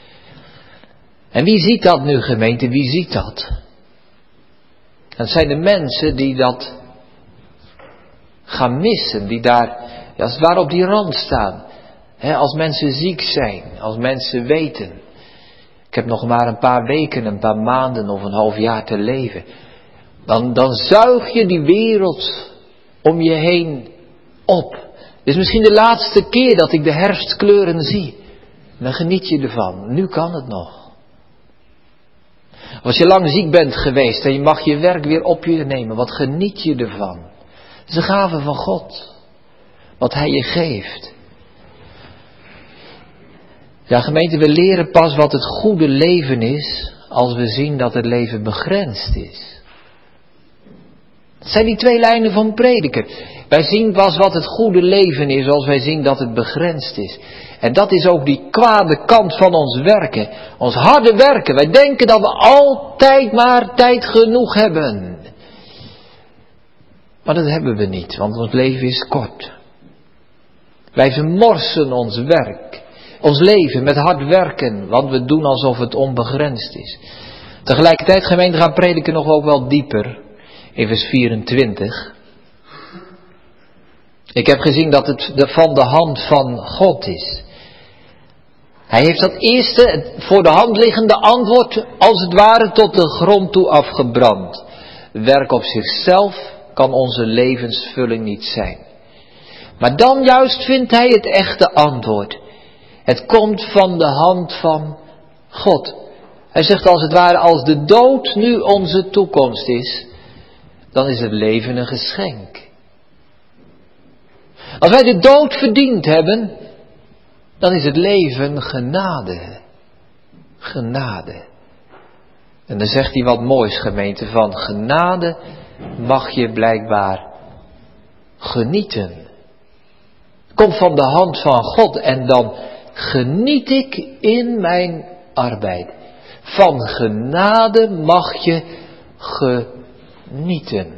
Speaker 1: En wie ziet dat nu, gemeente? Wie ziet dat? Het zijn de mensen die dat gaan missen. Die daar, ja, als het ware op die rand staan. He, als mensen ziek zijn. Als mensen weten. Ik heb nog maar een paar weken, een paar maanden of een half jaar te leven. Dan, dan zuig je die wereld om je heen op. Het is misschien de laatste keer dat ik de herfstkleuren zie. En dan geniet je ervan. Nu kan het nog. Als je lang ziek bent geweest en je mag je werk weer op je nemen, wat geniet je ervan? Het is een gave van God. Wat Hij je geeft. Ja, gemeente, we leren pas wat het goede leven is als we zien dat het leven begrensd is. Het zijn die twee lijnen van prediker. Wij zien pas wat het goede leven is als wij zien dat het begrensd is. En dat is ook die kwade kant van ons werken. Ons harde werken. Wij denken dat we altijd maar tijd genoeg hebben. Maar dat hebben we niet, want ons leven is kort. Wij vermorsen ons werk. Ons leven met hard werken, want we doen alsof het onbegrensd is. Tegelijkertijd, gemeente, gaan prediken nog ook wel dieper. In vers vierentwintig. Ik heb gezien dat het van de hand van God is. Hij heeft dat eerste, het voor de hand liggende antwoord, als het ware tot de grond toe afgebrand. Werk op zichzelf kan onze levensvulling niet zijn. Maar dan juist vindt hij het echte antwoord. Het komt van de hand van God. Hij zegt als het ware, als de dood nu onze toekomst is, dan is het leven een geschenk. Als wij de dood verdiend hebben, dan is het leven genade. Genade. En dan zegt hij wat moois, gemeente, van genade mag je blijkbaar genieten. Het komt van de hand van God en dan geniet ik in mijn arbeid. Van genade mag je genieten.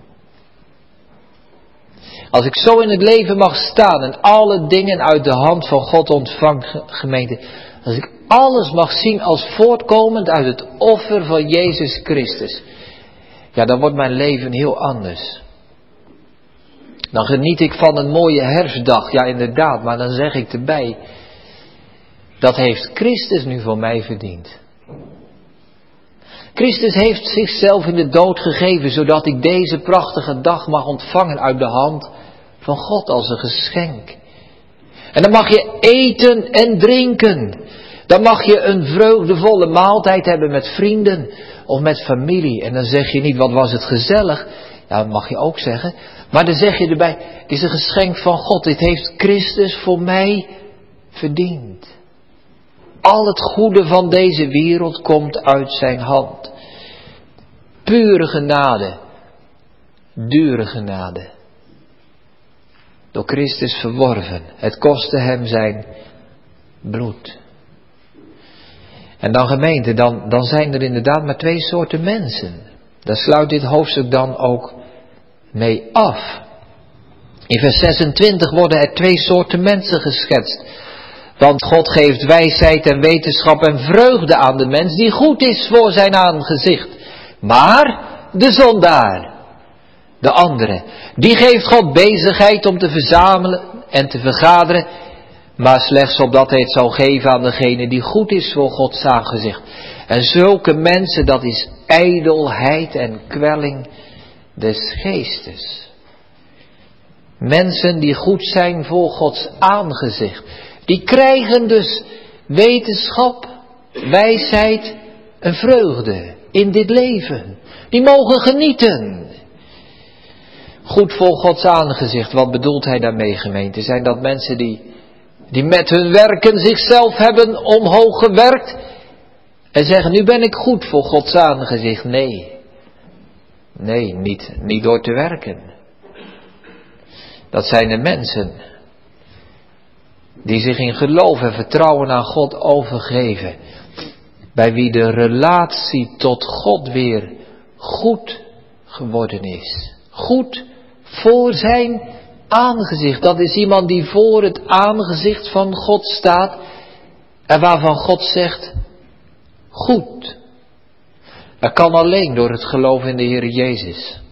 Speaker 1: Als ik zo in het leven mag staan en alle dingen uit de hand van God ontvang, gemeente. Als ik alles mag zien als voortkomend uit het offer van Jezus Christus. Ja, dan wordt mijn leven heel anders. Dan geniet ik van een mooie herfstdag. Ja, inderdaad, maar dan zeg ik erbij. Dat heeft Christus nu voor mij verdiend. Christus heeft zichzelf in de dood gegeven, zodat ik deze prachtige dag mag ontvangen uit de hand van God als een geschenk. En dan mag je eten en drinken. Dan mag je een vreugdevolle maaltijd hebben met vrienden of met familie. En dan zeg je niet, wat was het gezellig. Ja, dat mag je ook zeggen. Maar dan zeg je erbij, het is een geschenk van God. Dit heeft Christus voor mij verdiend. Al het goede van deze wereld komt uit zijn hand. Pure genade. Dure genade. Door Christus verworven. Het kostte hem zijn bloed. En dan gemeente, dan, dan zijn er inderdaad maar twee soorten mensen. Daar sluit dit hoofdstuk dan ook mee af. In vers zesentwintig worden er twee soorten mensen geschetst. Want God geeft wijsheid en wetenschap en vreugde aan de mens die goed is voor zijn aangezicht. Maar de zondaar, de andere, die geeft God bezigheid om te verzamelen en te vergaderen, maar slechts opdat hij het zal geven aan degene die goed is voor Gods aangezicht. En zulke mensen, dat is ijdelheid en kwelling des geestes. Mensen die goed zijn voor Gods aangezicht. Die krijgen dus wetenschap, wijsheid en vreugde in dit leven. Die mogen genieten. Goed voor Gods aangezicht, wat bedoelt hij daarmee, gemeente? Zijn dat mensen die, die met hun werken zichzelf hebben omhoog gewerkt en zeggen, nu ben ik goed voor Gods aangezicht? Nee, nee, niet, niet door te werken. Dat zijn de mensen die zich in geloof en vertrouwen aan God overgeven. Bij wie de relatie tot God weer goed geworden is. Goed voor zijn aangezicht. Dat is iemand die voor het aangezicht van God staat. En waarvan God zegt, goed. Dat kan alleen door het geloof in de Heer Jezus.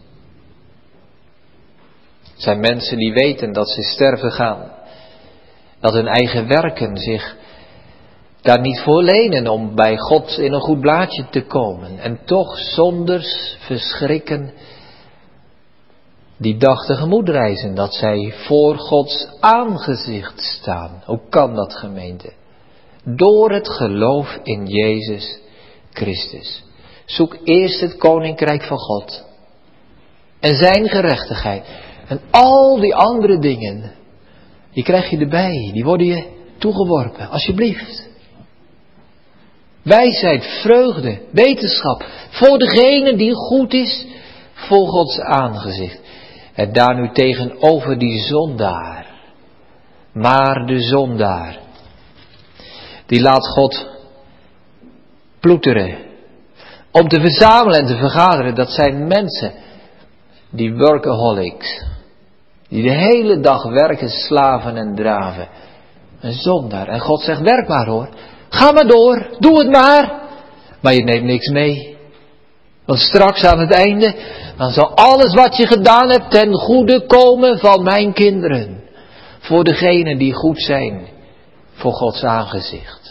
Speaker 1: Het zijn mensen die weten dat ze sterven gaan. Dat hun eigen werken zich daar niet voor lenen om bij God in een goed blaadje te komen. En toch zonders verschrikken die dag tegemoet reizen. Dat zij voor Gods aangezicht staan. Hoe kan dat, gemeente? Door het geloof in Jezus Christus. Zoek eerst het koninkrijk van God. En zijn gerechtigheid. En al die andere dingen, die krijg je erbij. Die worden je toegeworpen. Alsjeblieft. Wijsheid, vreugde, wetenschap. Voor degene die goed is voor Gods aangezicht. En daar nu tegenover die zondaar. Maar de zondaar, die laat God ploeteren. Om te verzamelen en te vergaderen. Dat zijn mensen, die workaholics. Die de hele dag werken, slaven en draven. Een zondaar. En God zegt, werk maar hoor. Ga maar door, doe het maar. Maar je neemt niks mee. Want straks aan het einde, dan zal alles wat je gedaan hebt ten goede komen van mijn kinderen. Voor degenen die goed zijn voor Gods aangezicht.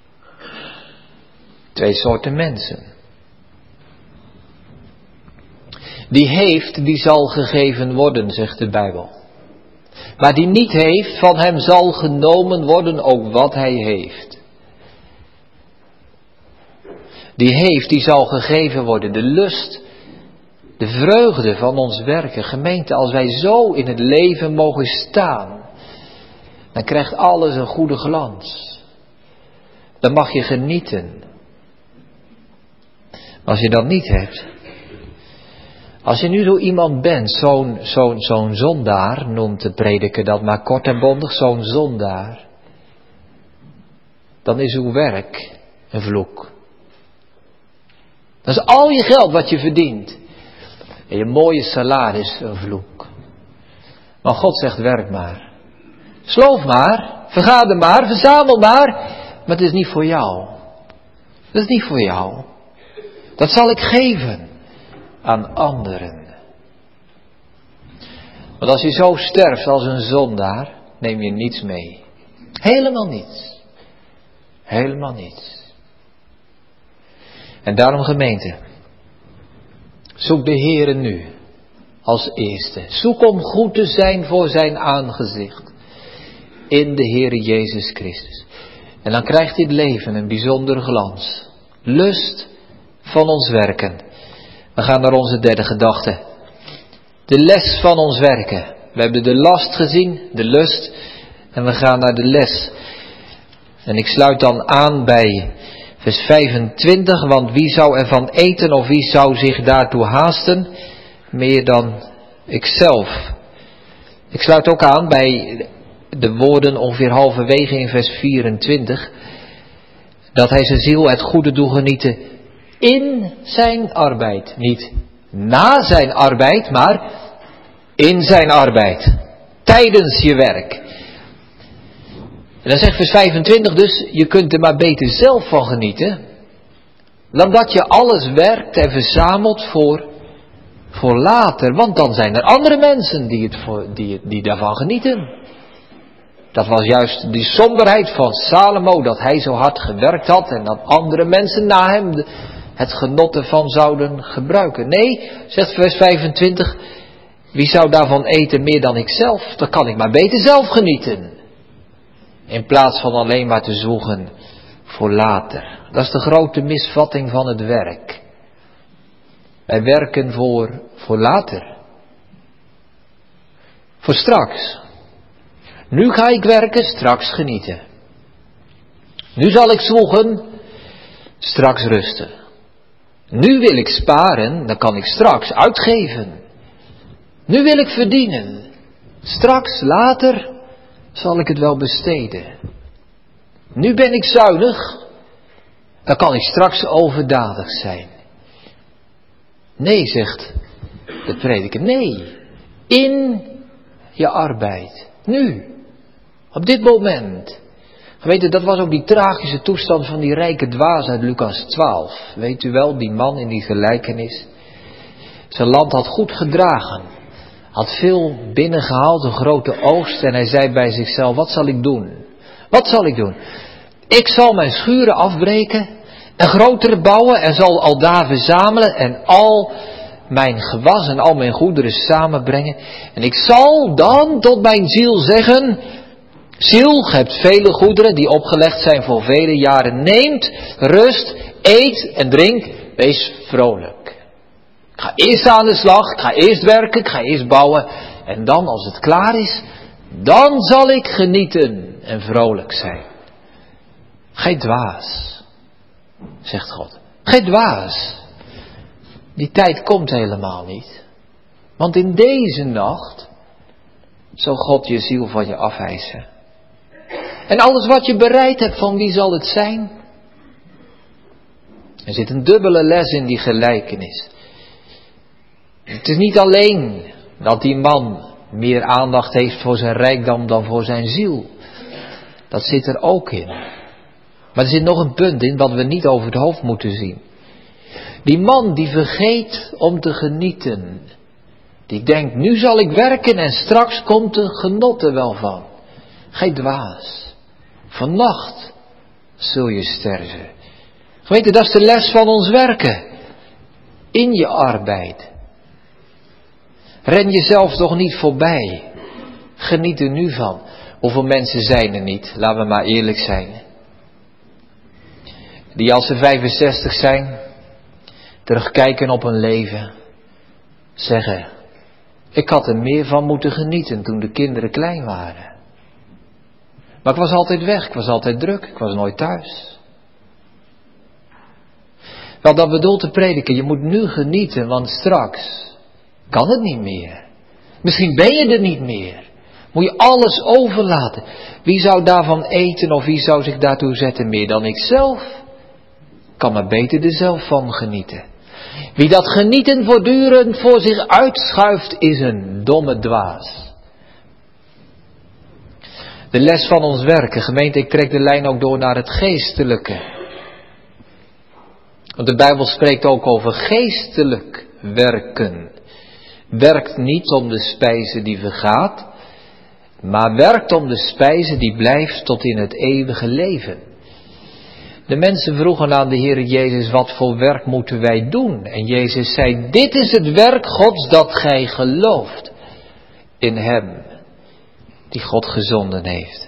Speaker 1: Twee soorten mensen. Die heeft, die zal gegeven worden, zegt de Bijbel. Maar die niet heeft, van hem zal genomen worden ook wat hij heeft. Die heeft, die zal gegeven worden. De lust, de vreugde van ons werken. Gemeente, als wij zo in het leven mogen staan, dan krijgt alles een goede glans. Dan mag je genieten. Maar als je dat niet hebt, als je nu zo iemand bent, zo'n, zo'n, zo'n zondaar, noemt de prediker dat maar kort en bondig, zo'n zondaar, dan is uw werk een vloek. Dat is al je geld wat je verdient. En je mooie salaris een vloek. Maar God zegt, werk maar. Sloof maar, vergader maar, verzamel maar, maar het is niet voor jou. Dat is niet voor jou. Dat zal ik geven aan anderen. Want als je zo sterft als een zondaar, neem je niets mee. Helemaal niets. Helemaal niets. En daarom, gemeente, zoek de Heere nu als eerste. Zoek om goed te zijn voor zijn aangezicht in de Heere Jezus Christus. En dan krijgt dit leven een bijzondere glans. Lust van ons werken. We gaan naar onze derde gedachte. De les van ons werken. We hebben de last gezien, de lust. En we gaan naar de les En ik sluit dan aan bij vers vijfentwintig, want wie zou ervan eten of wie zou zich daartoe haasten, meer dan ikzelf. Ik sluit ook aan bij de woorden ongeveer halverwege in vers vierentwintig, dat hij zijn ziel het goede doet genieten in zijn arbeid. Niet na zijn arbeid, maar in zijn arbeid. Tijdens je werk. En dan zegt vers vijfentwintig dus, je kunt er maar beter zelf van genieten, dan dat je alles werkt en verzamelt voor, voor later. Want dan zijn er andere mensen die, het voor, die, die daarvan genieten. Dat was juist die somberheid van Salomo, dat hij zo hard gewerkt had en dat andere mensen na hem het genot ervan zouden gebruiken. Nee, zegt vers vijfentwintig, wie zou daarvan eten meer dan ikzelf? Dan kan ik maar beter zelf genieten. In plaats van alleen maar te zwoegen voor later. Dat is de grote misvatting van het werk. Wij werken voor, voor later. Voor straks. Nu ga ik werken, straks genieten. Nu zal ik zwoegen, straks rusten. Nu wil ik sparen, dan kan ik straks uitgeven. Nu wil ik verdienen. Straks, later, zal ik het wel besteden. Nu ben ik zuinig, dan kan ik straks overdadig zijn. Nee, zegt de prediker, nee. In je arbeid. Nu. Op dit moment. Weet u, dat was ook die tragische toestand van die rijke dwaas uit Lucas twaalf. Weet u wel, die man in die gelijkenis. Zijn land had goed gedragen. Had veel binnengehaald, een grote oogst. En hij zei bij zichzelf, wat zal ik doen? Wat zal ik doen? Ik zal mijn schuren afbreken en grotere bouwen en zal al daar verzamelen en al mijn gewas en al mijn goederen samenbrengen. En ik zal dan tot mijn ziel zeggen, ziel, ge hebt vele goederen die opgelegd zijn voor vele jaren. Neemt rust, eet en drink, wees vrolijk. Ik ga eerst aan de slag, ik ga eerst werken, ik ga eerst bouwen. En dan, als het klaar is, dan zal ik genieten en vrolijk zijn. Gij dwaas, zegt God. Gij dwaas. Die tijd komt helemaal niet. Want in deze nacht zal God je ziel van je afhijsen. En alles wat je bereid hebt, van wie zal het zijn? Er zit een dubbele les in die gelijkenis. Het is niet alleen dat die man meer aandacht heeft voor zijn rijkdom dan voor zijn ziel. Dat zit er ook in. Maar er zit nog een punt in wat we niet over het hoofd moeten zien. Die man die vergeet om te genieten. Die denkt, nu zal ik werken en straks komt de genot er wel van. Gij dwaas. Vannacht zul je sterven. Gemeente, dat is de les van ons werken. In je arbeid. Ren jezelf toch niet voorbij. Geniet er nu van. Hoeveel mensen zijn er niet, laten we maar eerlijk zijn. Die als ze vijfenzestig zijn, terugkijken op hun leven, zeggen, ik had er meer van moeten genieten toen de kinderen klein waren. Maar ik was altijd weg, ik was altijd druk, ik was nooit thuis. Wel, dat bedoelt de prediker, je moet nu genieten, want straks kan het niet meer. Misschien ben je er niet meer. Moet je alles overlaten. Wie zou daarvan eten of wie zou zich daartoe zetten meer dan ikzelf? Kan maar beter er zelf van genieten. Wie dat genieten voortdurend voor zich uitschuift is een domme dwaas. De les van ons werken, gemeente, ik trek de lijn ook door naar het geestelijke. Want de Bijbel spreekt ook over geestelijk werken. Werkt niet om de spijze die vergaat, maar werkt om de spijze die blijft tot in het eeuwige leven. De mensen vroegen aan de Heer Jezus, wat voor werk moeten wij doen? En Jezus zei, dit is het werk Gods dat gij gelooft in Hem, die God gezonden heeft.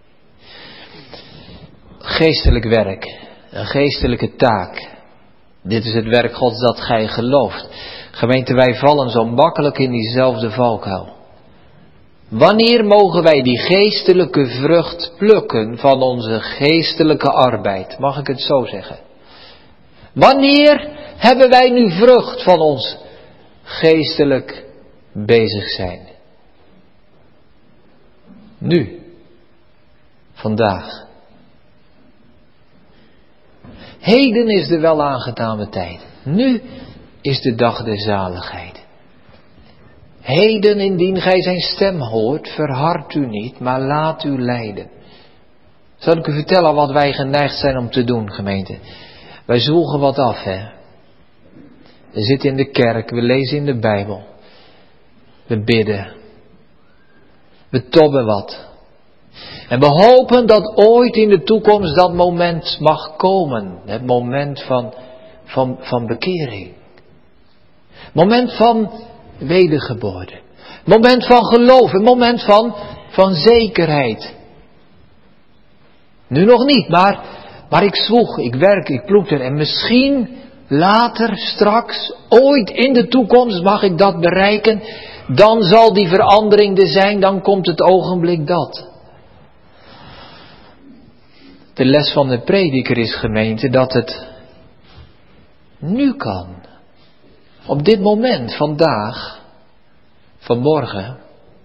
Speaker 1: Geestelijk werk, een geestelijke taak. Dit is het werk Gods dat gij gelooft. Gemeente, wij vallen zo makkelijk in diezelfde valkuil. Wanneer mogen wij die geestelijke vrucht plukken van onze geestelijke arbeid? Mag ik het zo zeggen? Wanneer hebben wij nu vrucht van ons geestelijk bezig zijn? Nu. Vandaag. Heden is de wel aangename tijd. Nu is de dag der zaligheid. Heden, indien gij zijn stem hoort, verhard u niet, maar laat u leiden. Zal ik u vertellen wat wij geneigd zijn om te doen, gemeente? Wij zwoegen wat af, hè. We zitten in de kerk, we lezen in de Bijbel. We bidden. We tobben wat. En we hopen dat ooit in de toekomst dat moment mag komen. Het moment van, van, van bekering. Moment van wedergeboorte. Moment van geloof. Een moment van, van zekerheid. Nu nog niet, maar, maar ik zwoeg, ik werk, ik ploeter. En misschien later, straks, ooit in de toekomst mag ik dat bereiken. Dan zal die verandering er zijn, dan komt het ogenblik dat. De les van de prediker is, gemeente, dat het nu kan. Op dit moment, vandaag, vanmorgen,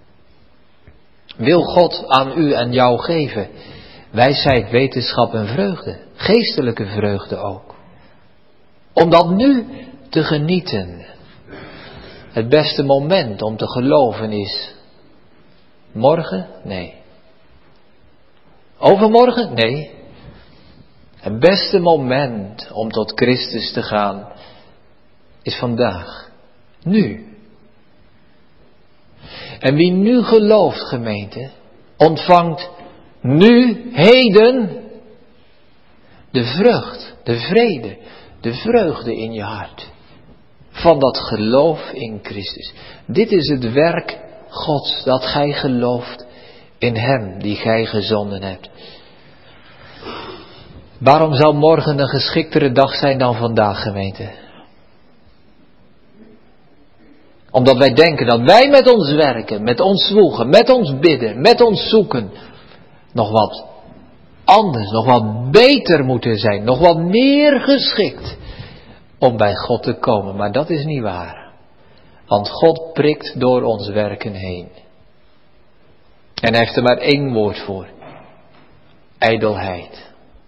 Speaker 1: wil God aan u en jou geven. Wijsheid, wetenschap en vreugde. Geestelijke vreugde ook. Om dat nu te genieten. Het beste moment om te geloven is morgen? Nee. Overmorgen? Nee. Het beste moment om tot Christus te gaan is vandaag. Nu. En wie nu gelooft, gemeente, ontvangt nu, heden, de vrucht, de vrede, de vreugde in je hart. Van dat geloof in Christus. Dit is het werk Gods, dat gij gelooft in Hem die gij gezonden hebt. Waarom zou morgen een geschiktere dag zijn dan vandaag, gemeente? Omdat wij denken dat wij met ons werken, met ons zwoegen, met ons bidden, met ons zoeken, nog wat anders, nog wat beter moeten zijn, nog wat meer geschikt om bij God te komen. Maar dat is niet waar. Want God prikt door ons werken heen. En hij heeft er maar één woord voor. Ijdelheid.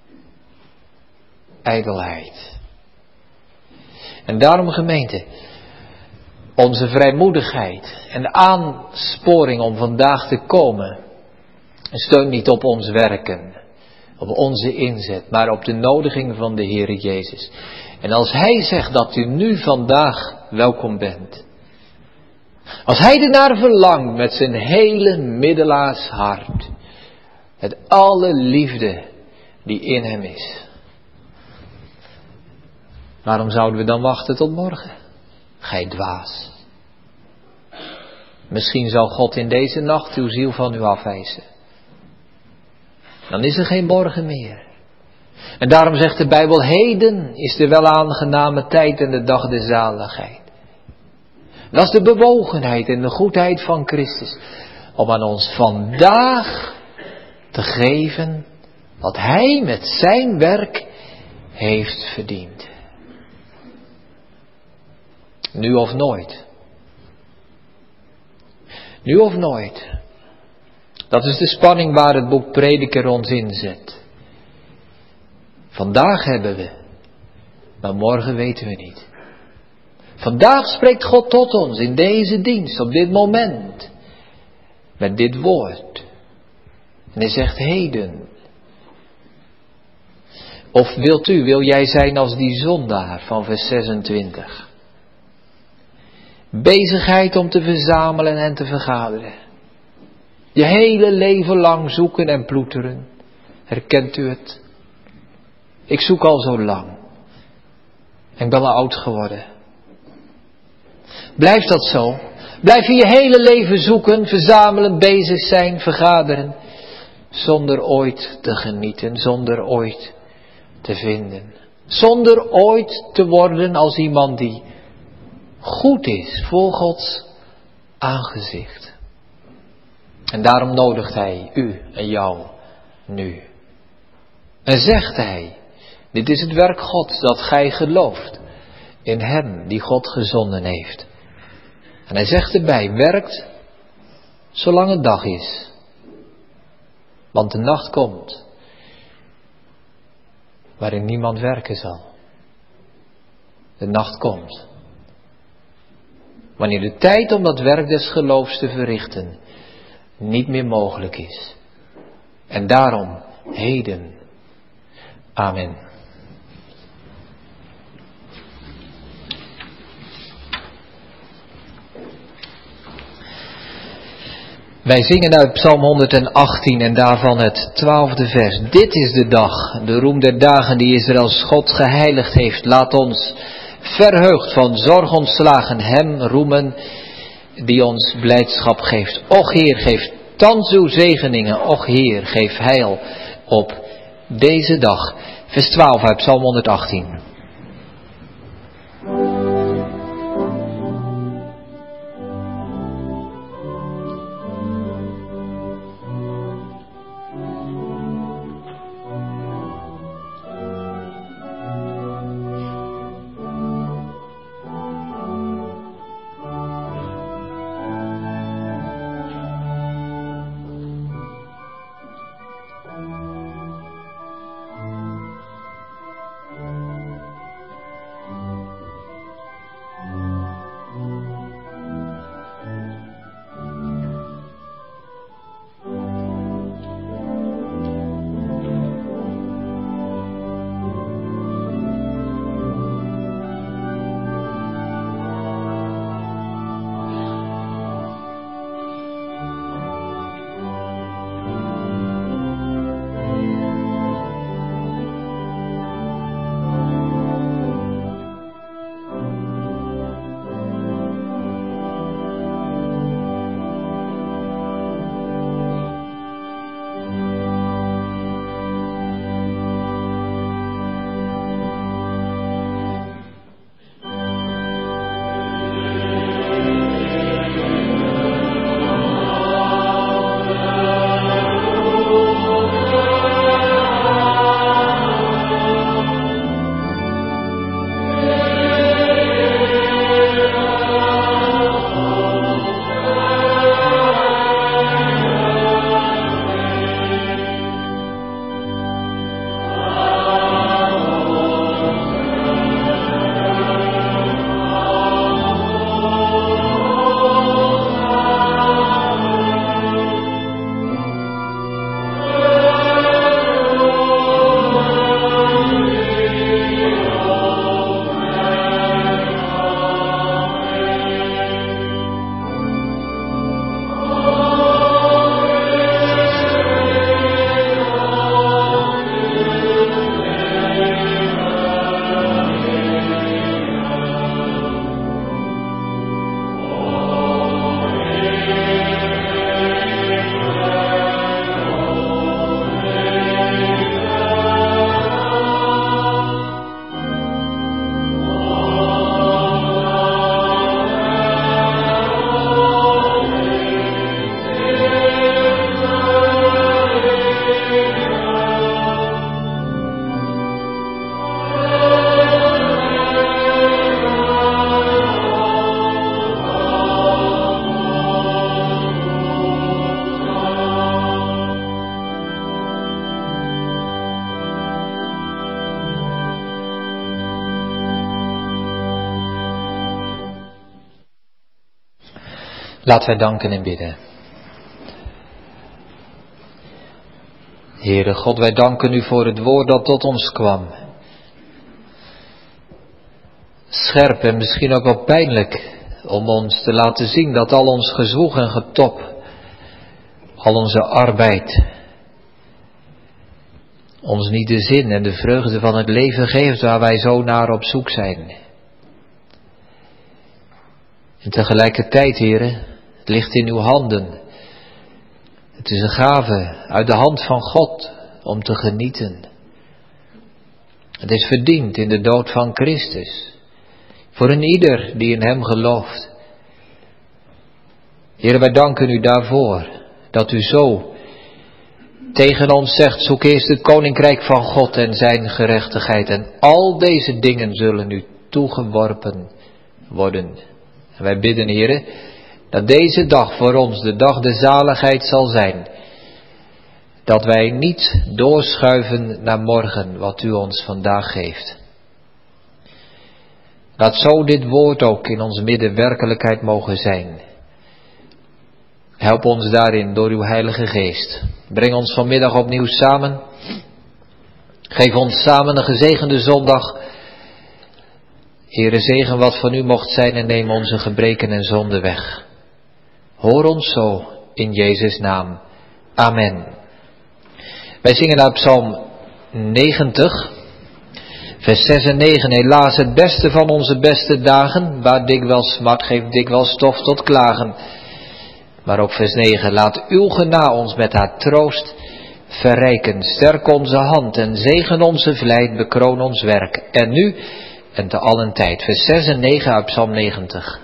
Speaker 1: Ijdelheid. En daarom, gemeente, onze vrijmoedigheid en de aansporing om vandaag te komen steunt niet op ons werken, op onze inzet, maar op de nodiging van de Heere Jezus. En als Hij zegt dat u nu vandaag welkom bent, als Hij ernaar verlangt met zijn hele middelaars hart, met alle liefde die in Hem is, waarom zouden we dan wachten tot morgen? Gij dwaas. Misschien zal God in deze nacht uw ziel van u afwijzen. Dan is er geen morgen meer. En daarom zegt de Bijbel, heden is de wel aangename tijd en de dag der zaligheid. Dat is de bewogenheid en de goedheid van Christus. Om aan ons vandaag te geven wat Hij met zijn werk heeft verdiend. Nu of nooit. Nu of nooit. Dat is de spanning waar het boek Prediker ons inzet. Vandaag hebben we, maar morgen weten we niet. Vandaag spreekt God tot ons in deze dienst, op dit moment. Met dit woord. En hij zegt heden. Of wilt u, wil jij zijn als die zondaar van vers zesentwintig. Bezigheid om te verzamelen en te vergaderen. Je hele leven lang zoeken en ploeteren. Herkent u het? Ik zoek al zo lang. En ik ben al oud geworden. Blijft dat zo? Blijf je je hele leven zoeken, verzamelen, bezig zijn, vergaderen. Zonder ooit te genieten, zonder ooit te vinden. Zonder ooit te worden als iemand die goed is voor Gods aangezicht. En daarom nodigt hij u en jou nu. En zegt hij, dit is het werk Gods dat gij gelooft in hem die God gezonden heeft. En hij zegt erbij, werkt zolang het dag is. Want de nacht komt waarin niemand werken zal. De nacht komt wanneer de tijd om dat werk des geloofs te verrichten niet meer mogelijk is. En daarom heden. Amen. Wij zingen uit Psalm honderdachttien en daarvan het twaalfde vers. Dit is de dag, de roem der dagen die Israëls God geheiligd heeft. Laat ons verheugd van zorg ontslagen hem roemen die ons blijdschap geeft. Och Heer, geef thans uw zegeningen. Och Heer, geef heil op deze dag. Vers twaalf uit Psalm honderdachttien. Laten wij danken en bidden. Heere God, wij danken u voor het woord dat tot ons kwam. Scherp en misschien ook wel pijnlijk om ons te laten zien dat al ons gezwoeg en getop, al onze arbeid, ons niet de zin en de vreugde van het leven geeft waar wij zo naar op zoek zijn. En tegelijkertijd, Heere, het ligt in uw handen. Het is een gave uit de hand van God om te genieten. Het is verdiend in de dood van Christus. Voor een ieder die in hem gelooft. Heere, wij danken u daarvoor. dat u zo tegen ons zegt, zoek eerst het koninkrijk van God en zijn gerechtigheid. En al deze dingen zullen u toegeworpen worden. En wij bidden, Heere, dat deze dag voor ons de dag der zaligheid zal zijn. Dat wij niet doorschuiven naar morgen wat u ons vandaag geeft. Laat zo dit woord ook in ons midden werkelijkheid mogen zijn. Help ons daarin door uw Heilige Geest. Breng ons vanmiddag opnieuw samen. Geef ons samen een gezegende zondag. Heere, zegen wat van u mocht zijn en neem onze gebreken en zonden weg. Hoor ons zo in Jezus' naam. Amen. Wij zingen naar Psalm negentig, vers zes en negen. Helaas het beste van onze beste dagen, waar dikwijls smart geeft dikwijls stof tot klagen. Maar ook vers negen, laat uw gena ons met haar troost verrijken. Sterk onze hand en zegen onze vlijt, bekroon ons werk. En nu en te allen tijd. Vers zes en negen uit Psalm negentig.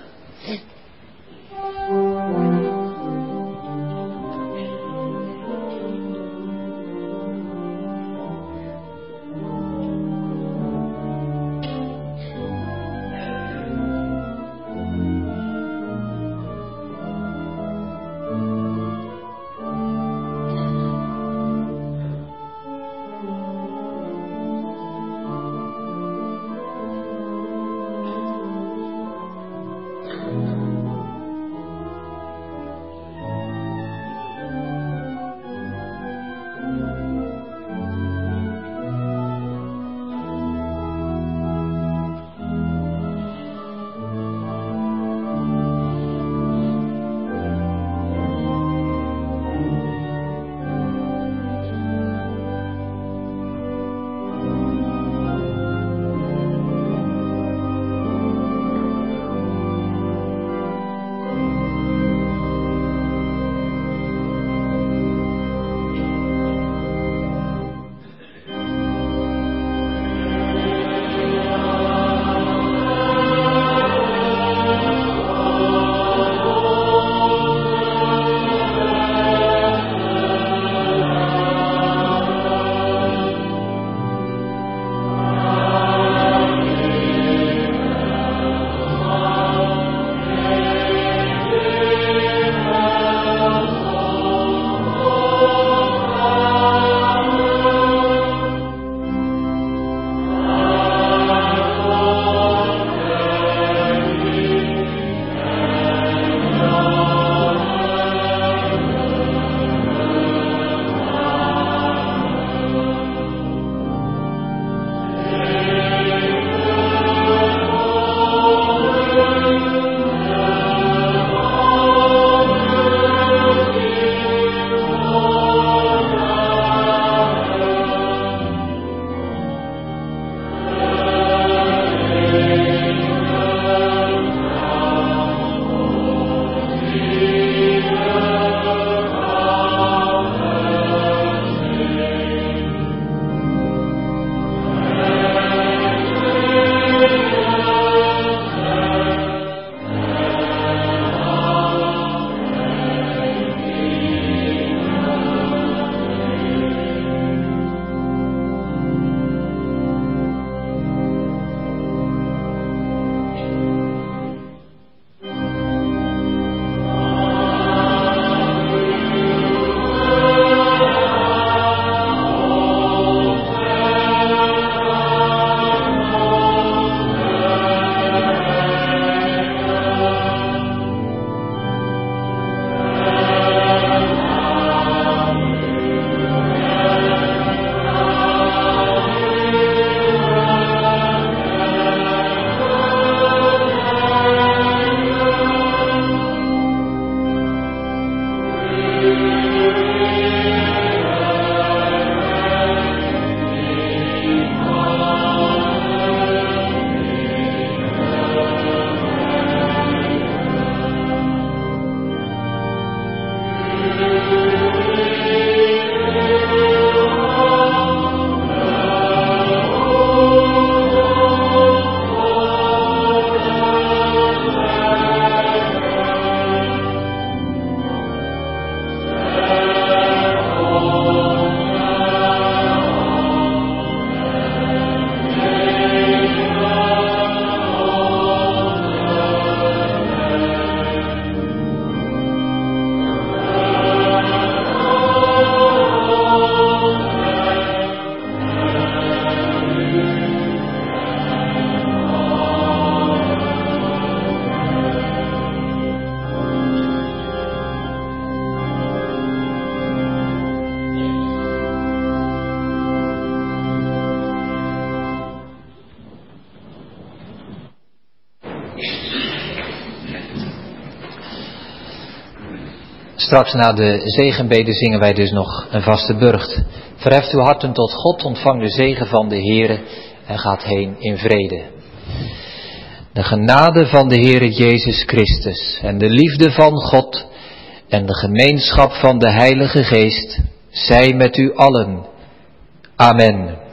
Speaker 1: Straks na de zegenbede zingen wij dus nog een vaste burcht. Verheft uw harten tot God, ontvang de zegen van de Heere en gaat heen in vrede. De genade van de Heere Jezus Christus en de liefde van God en de gemeenschap van de Heilige Geest zij met u allen. Amen.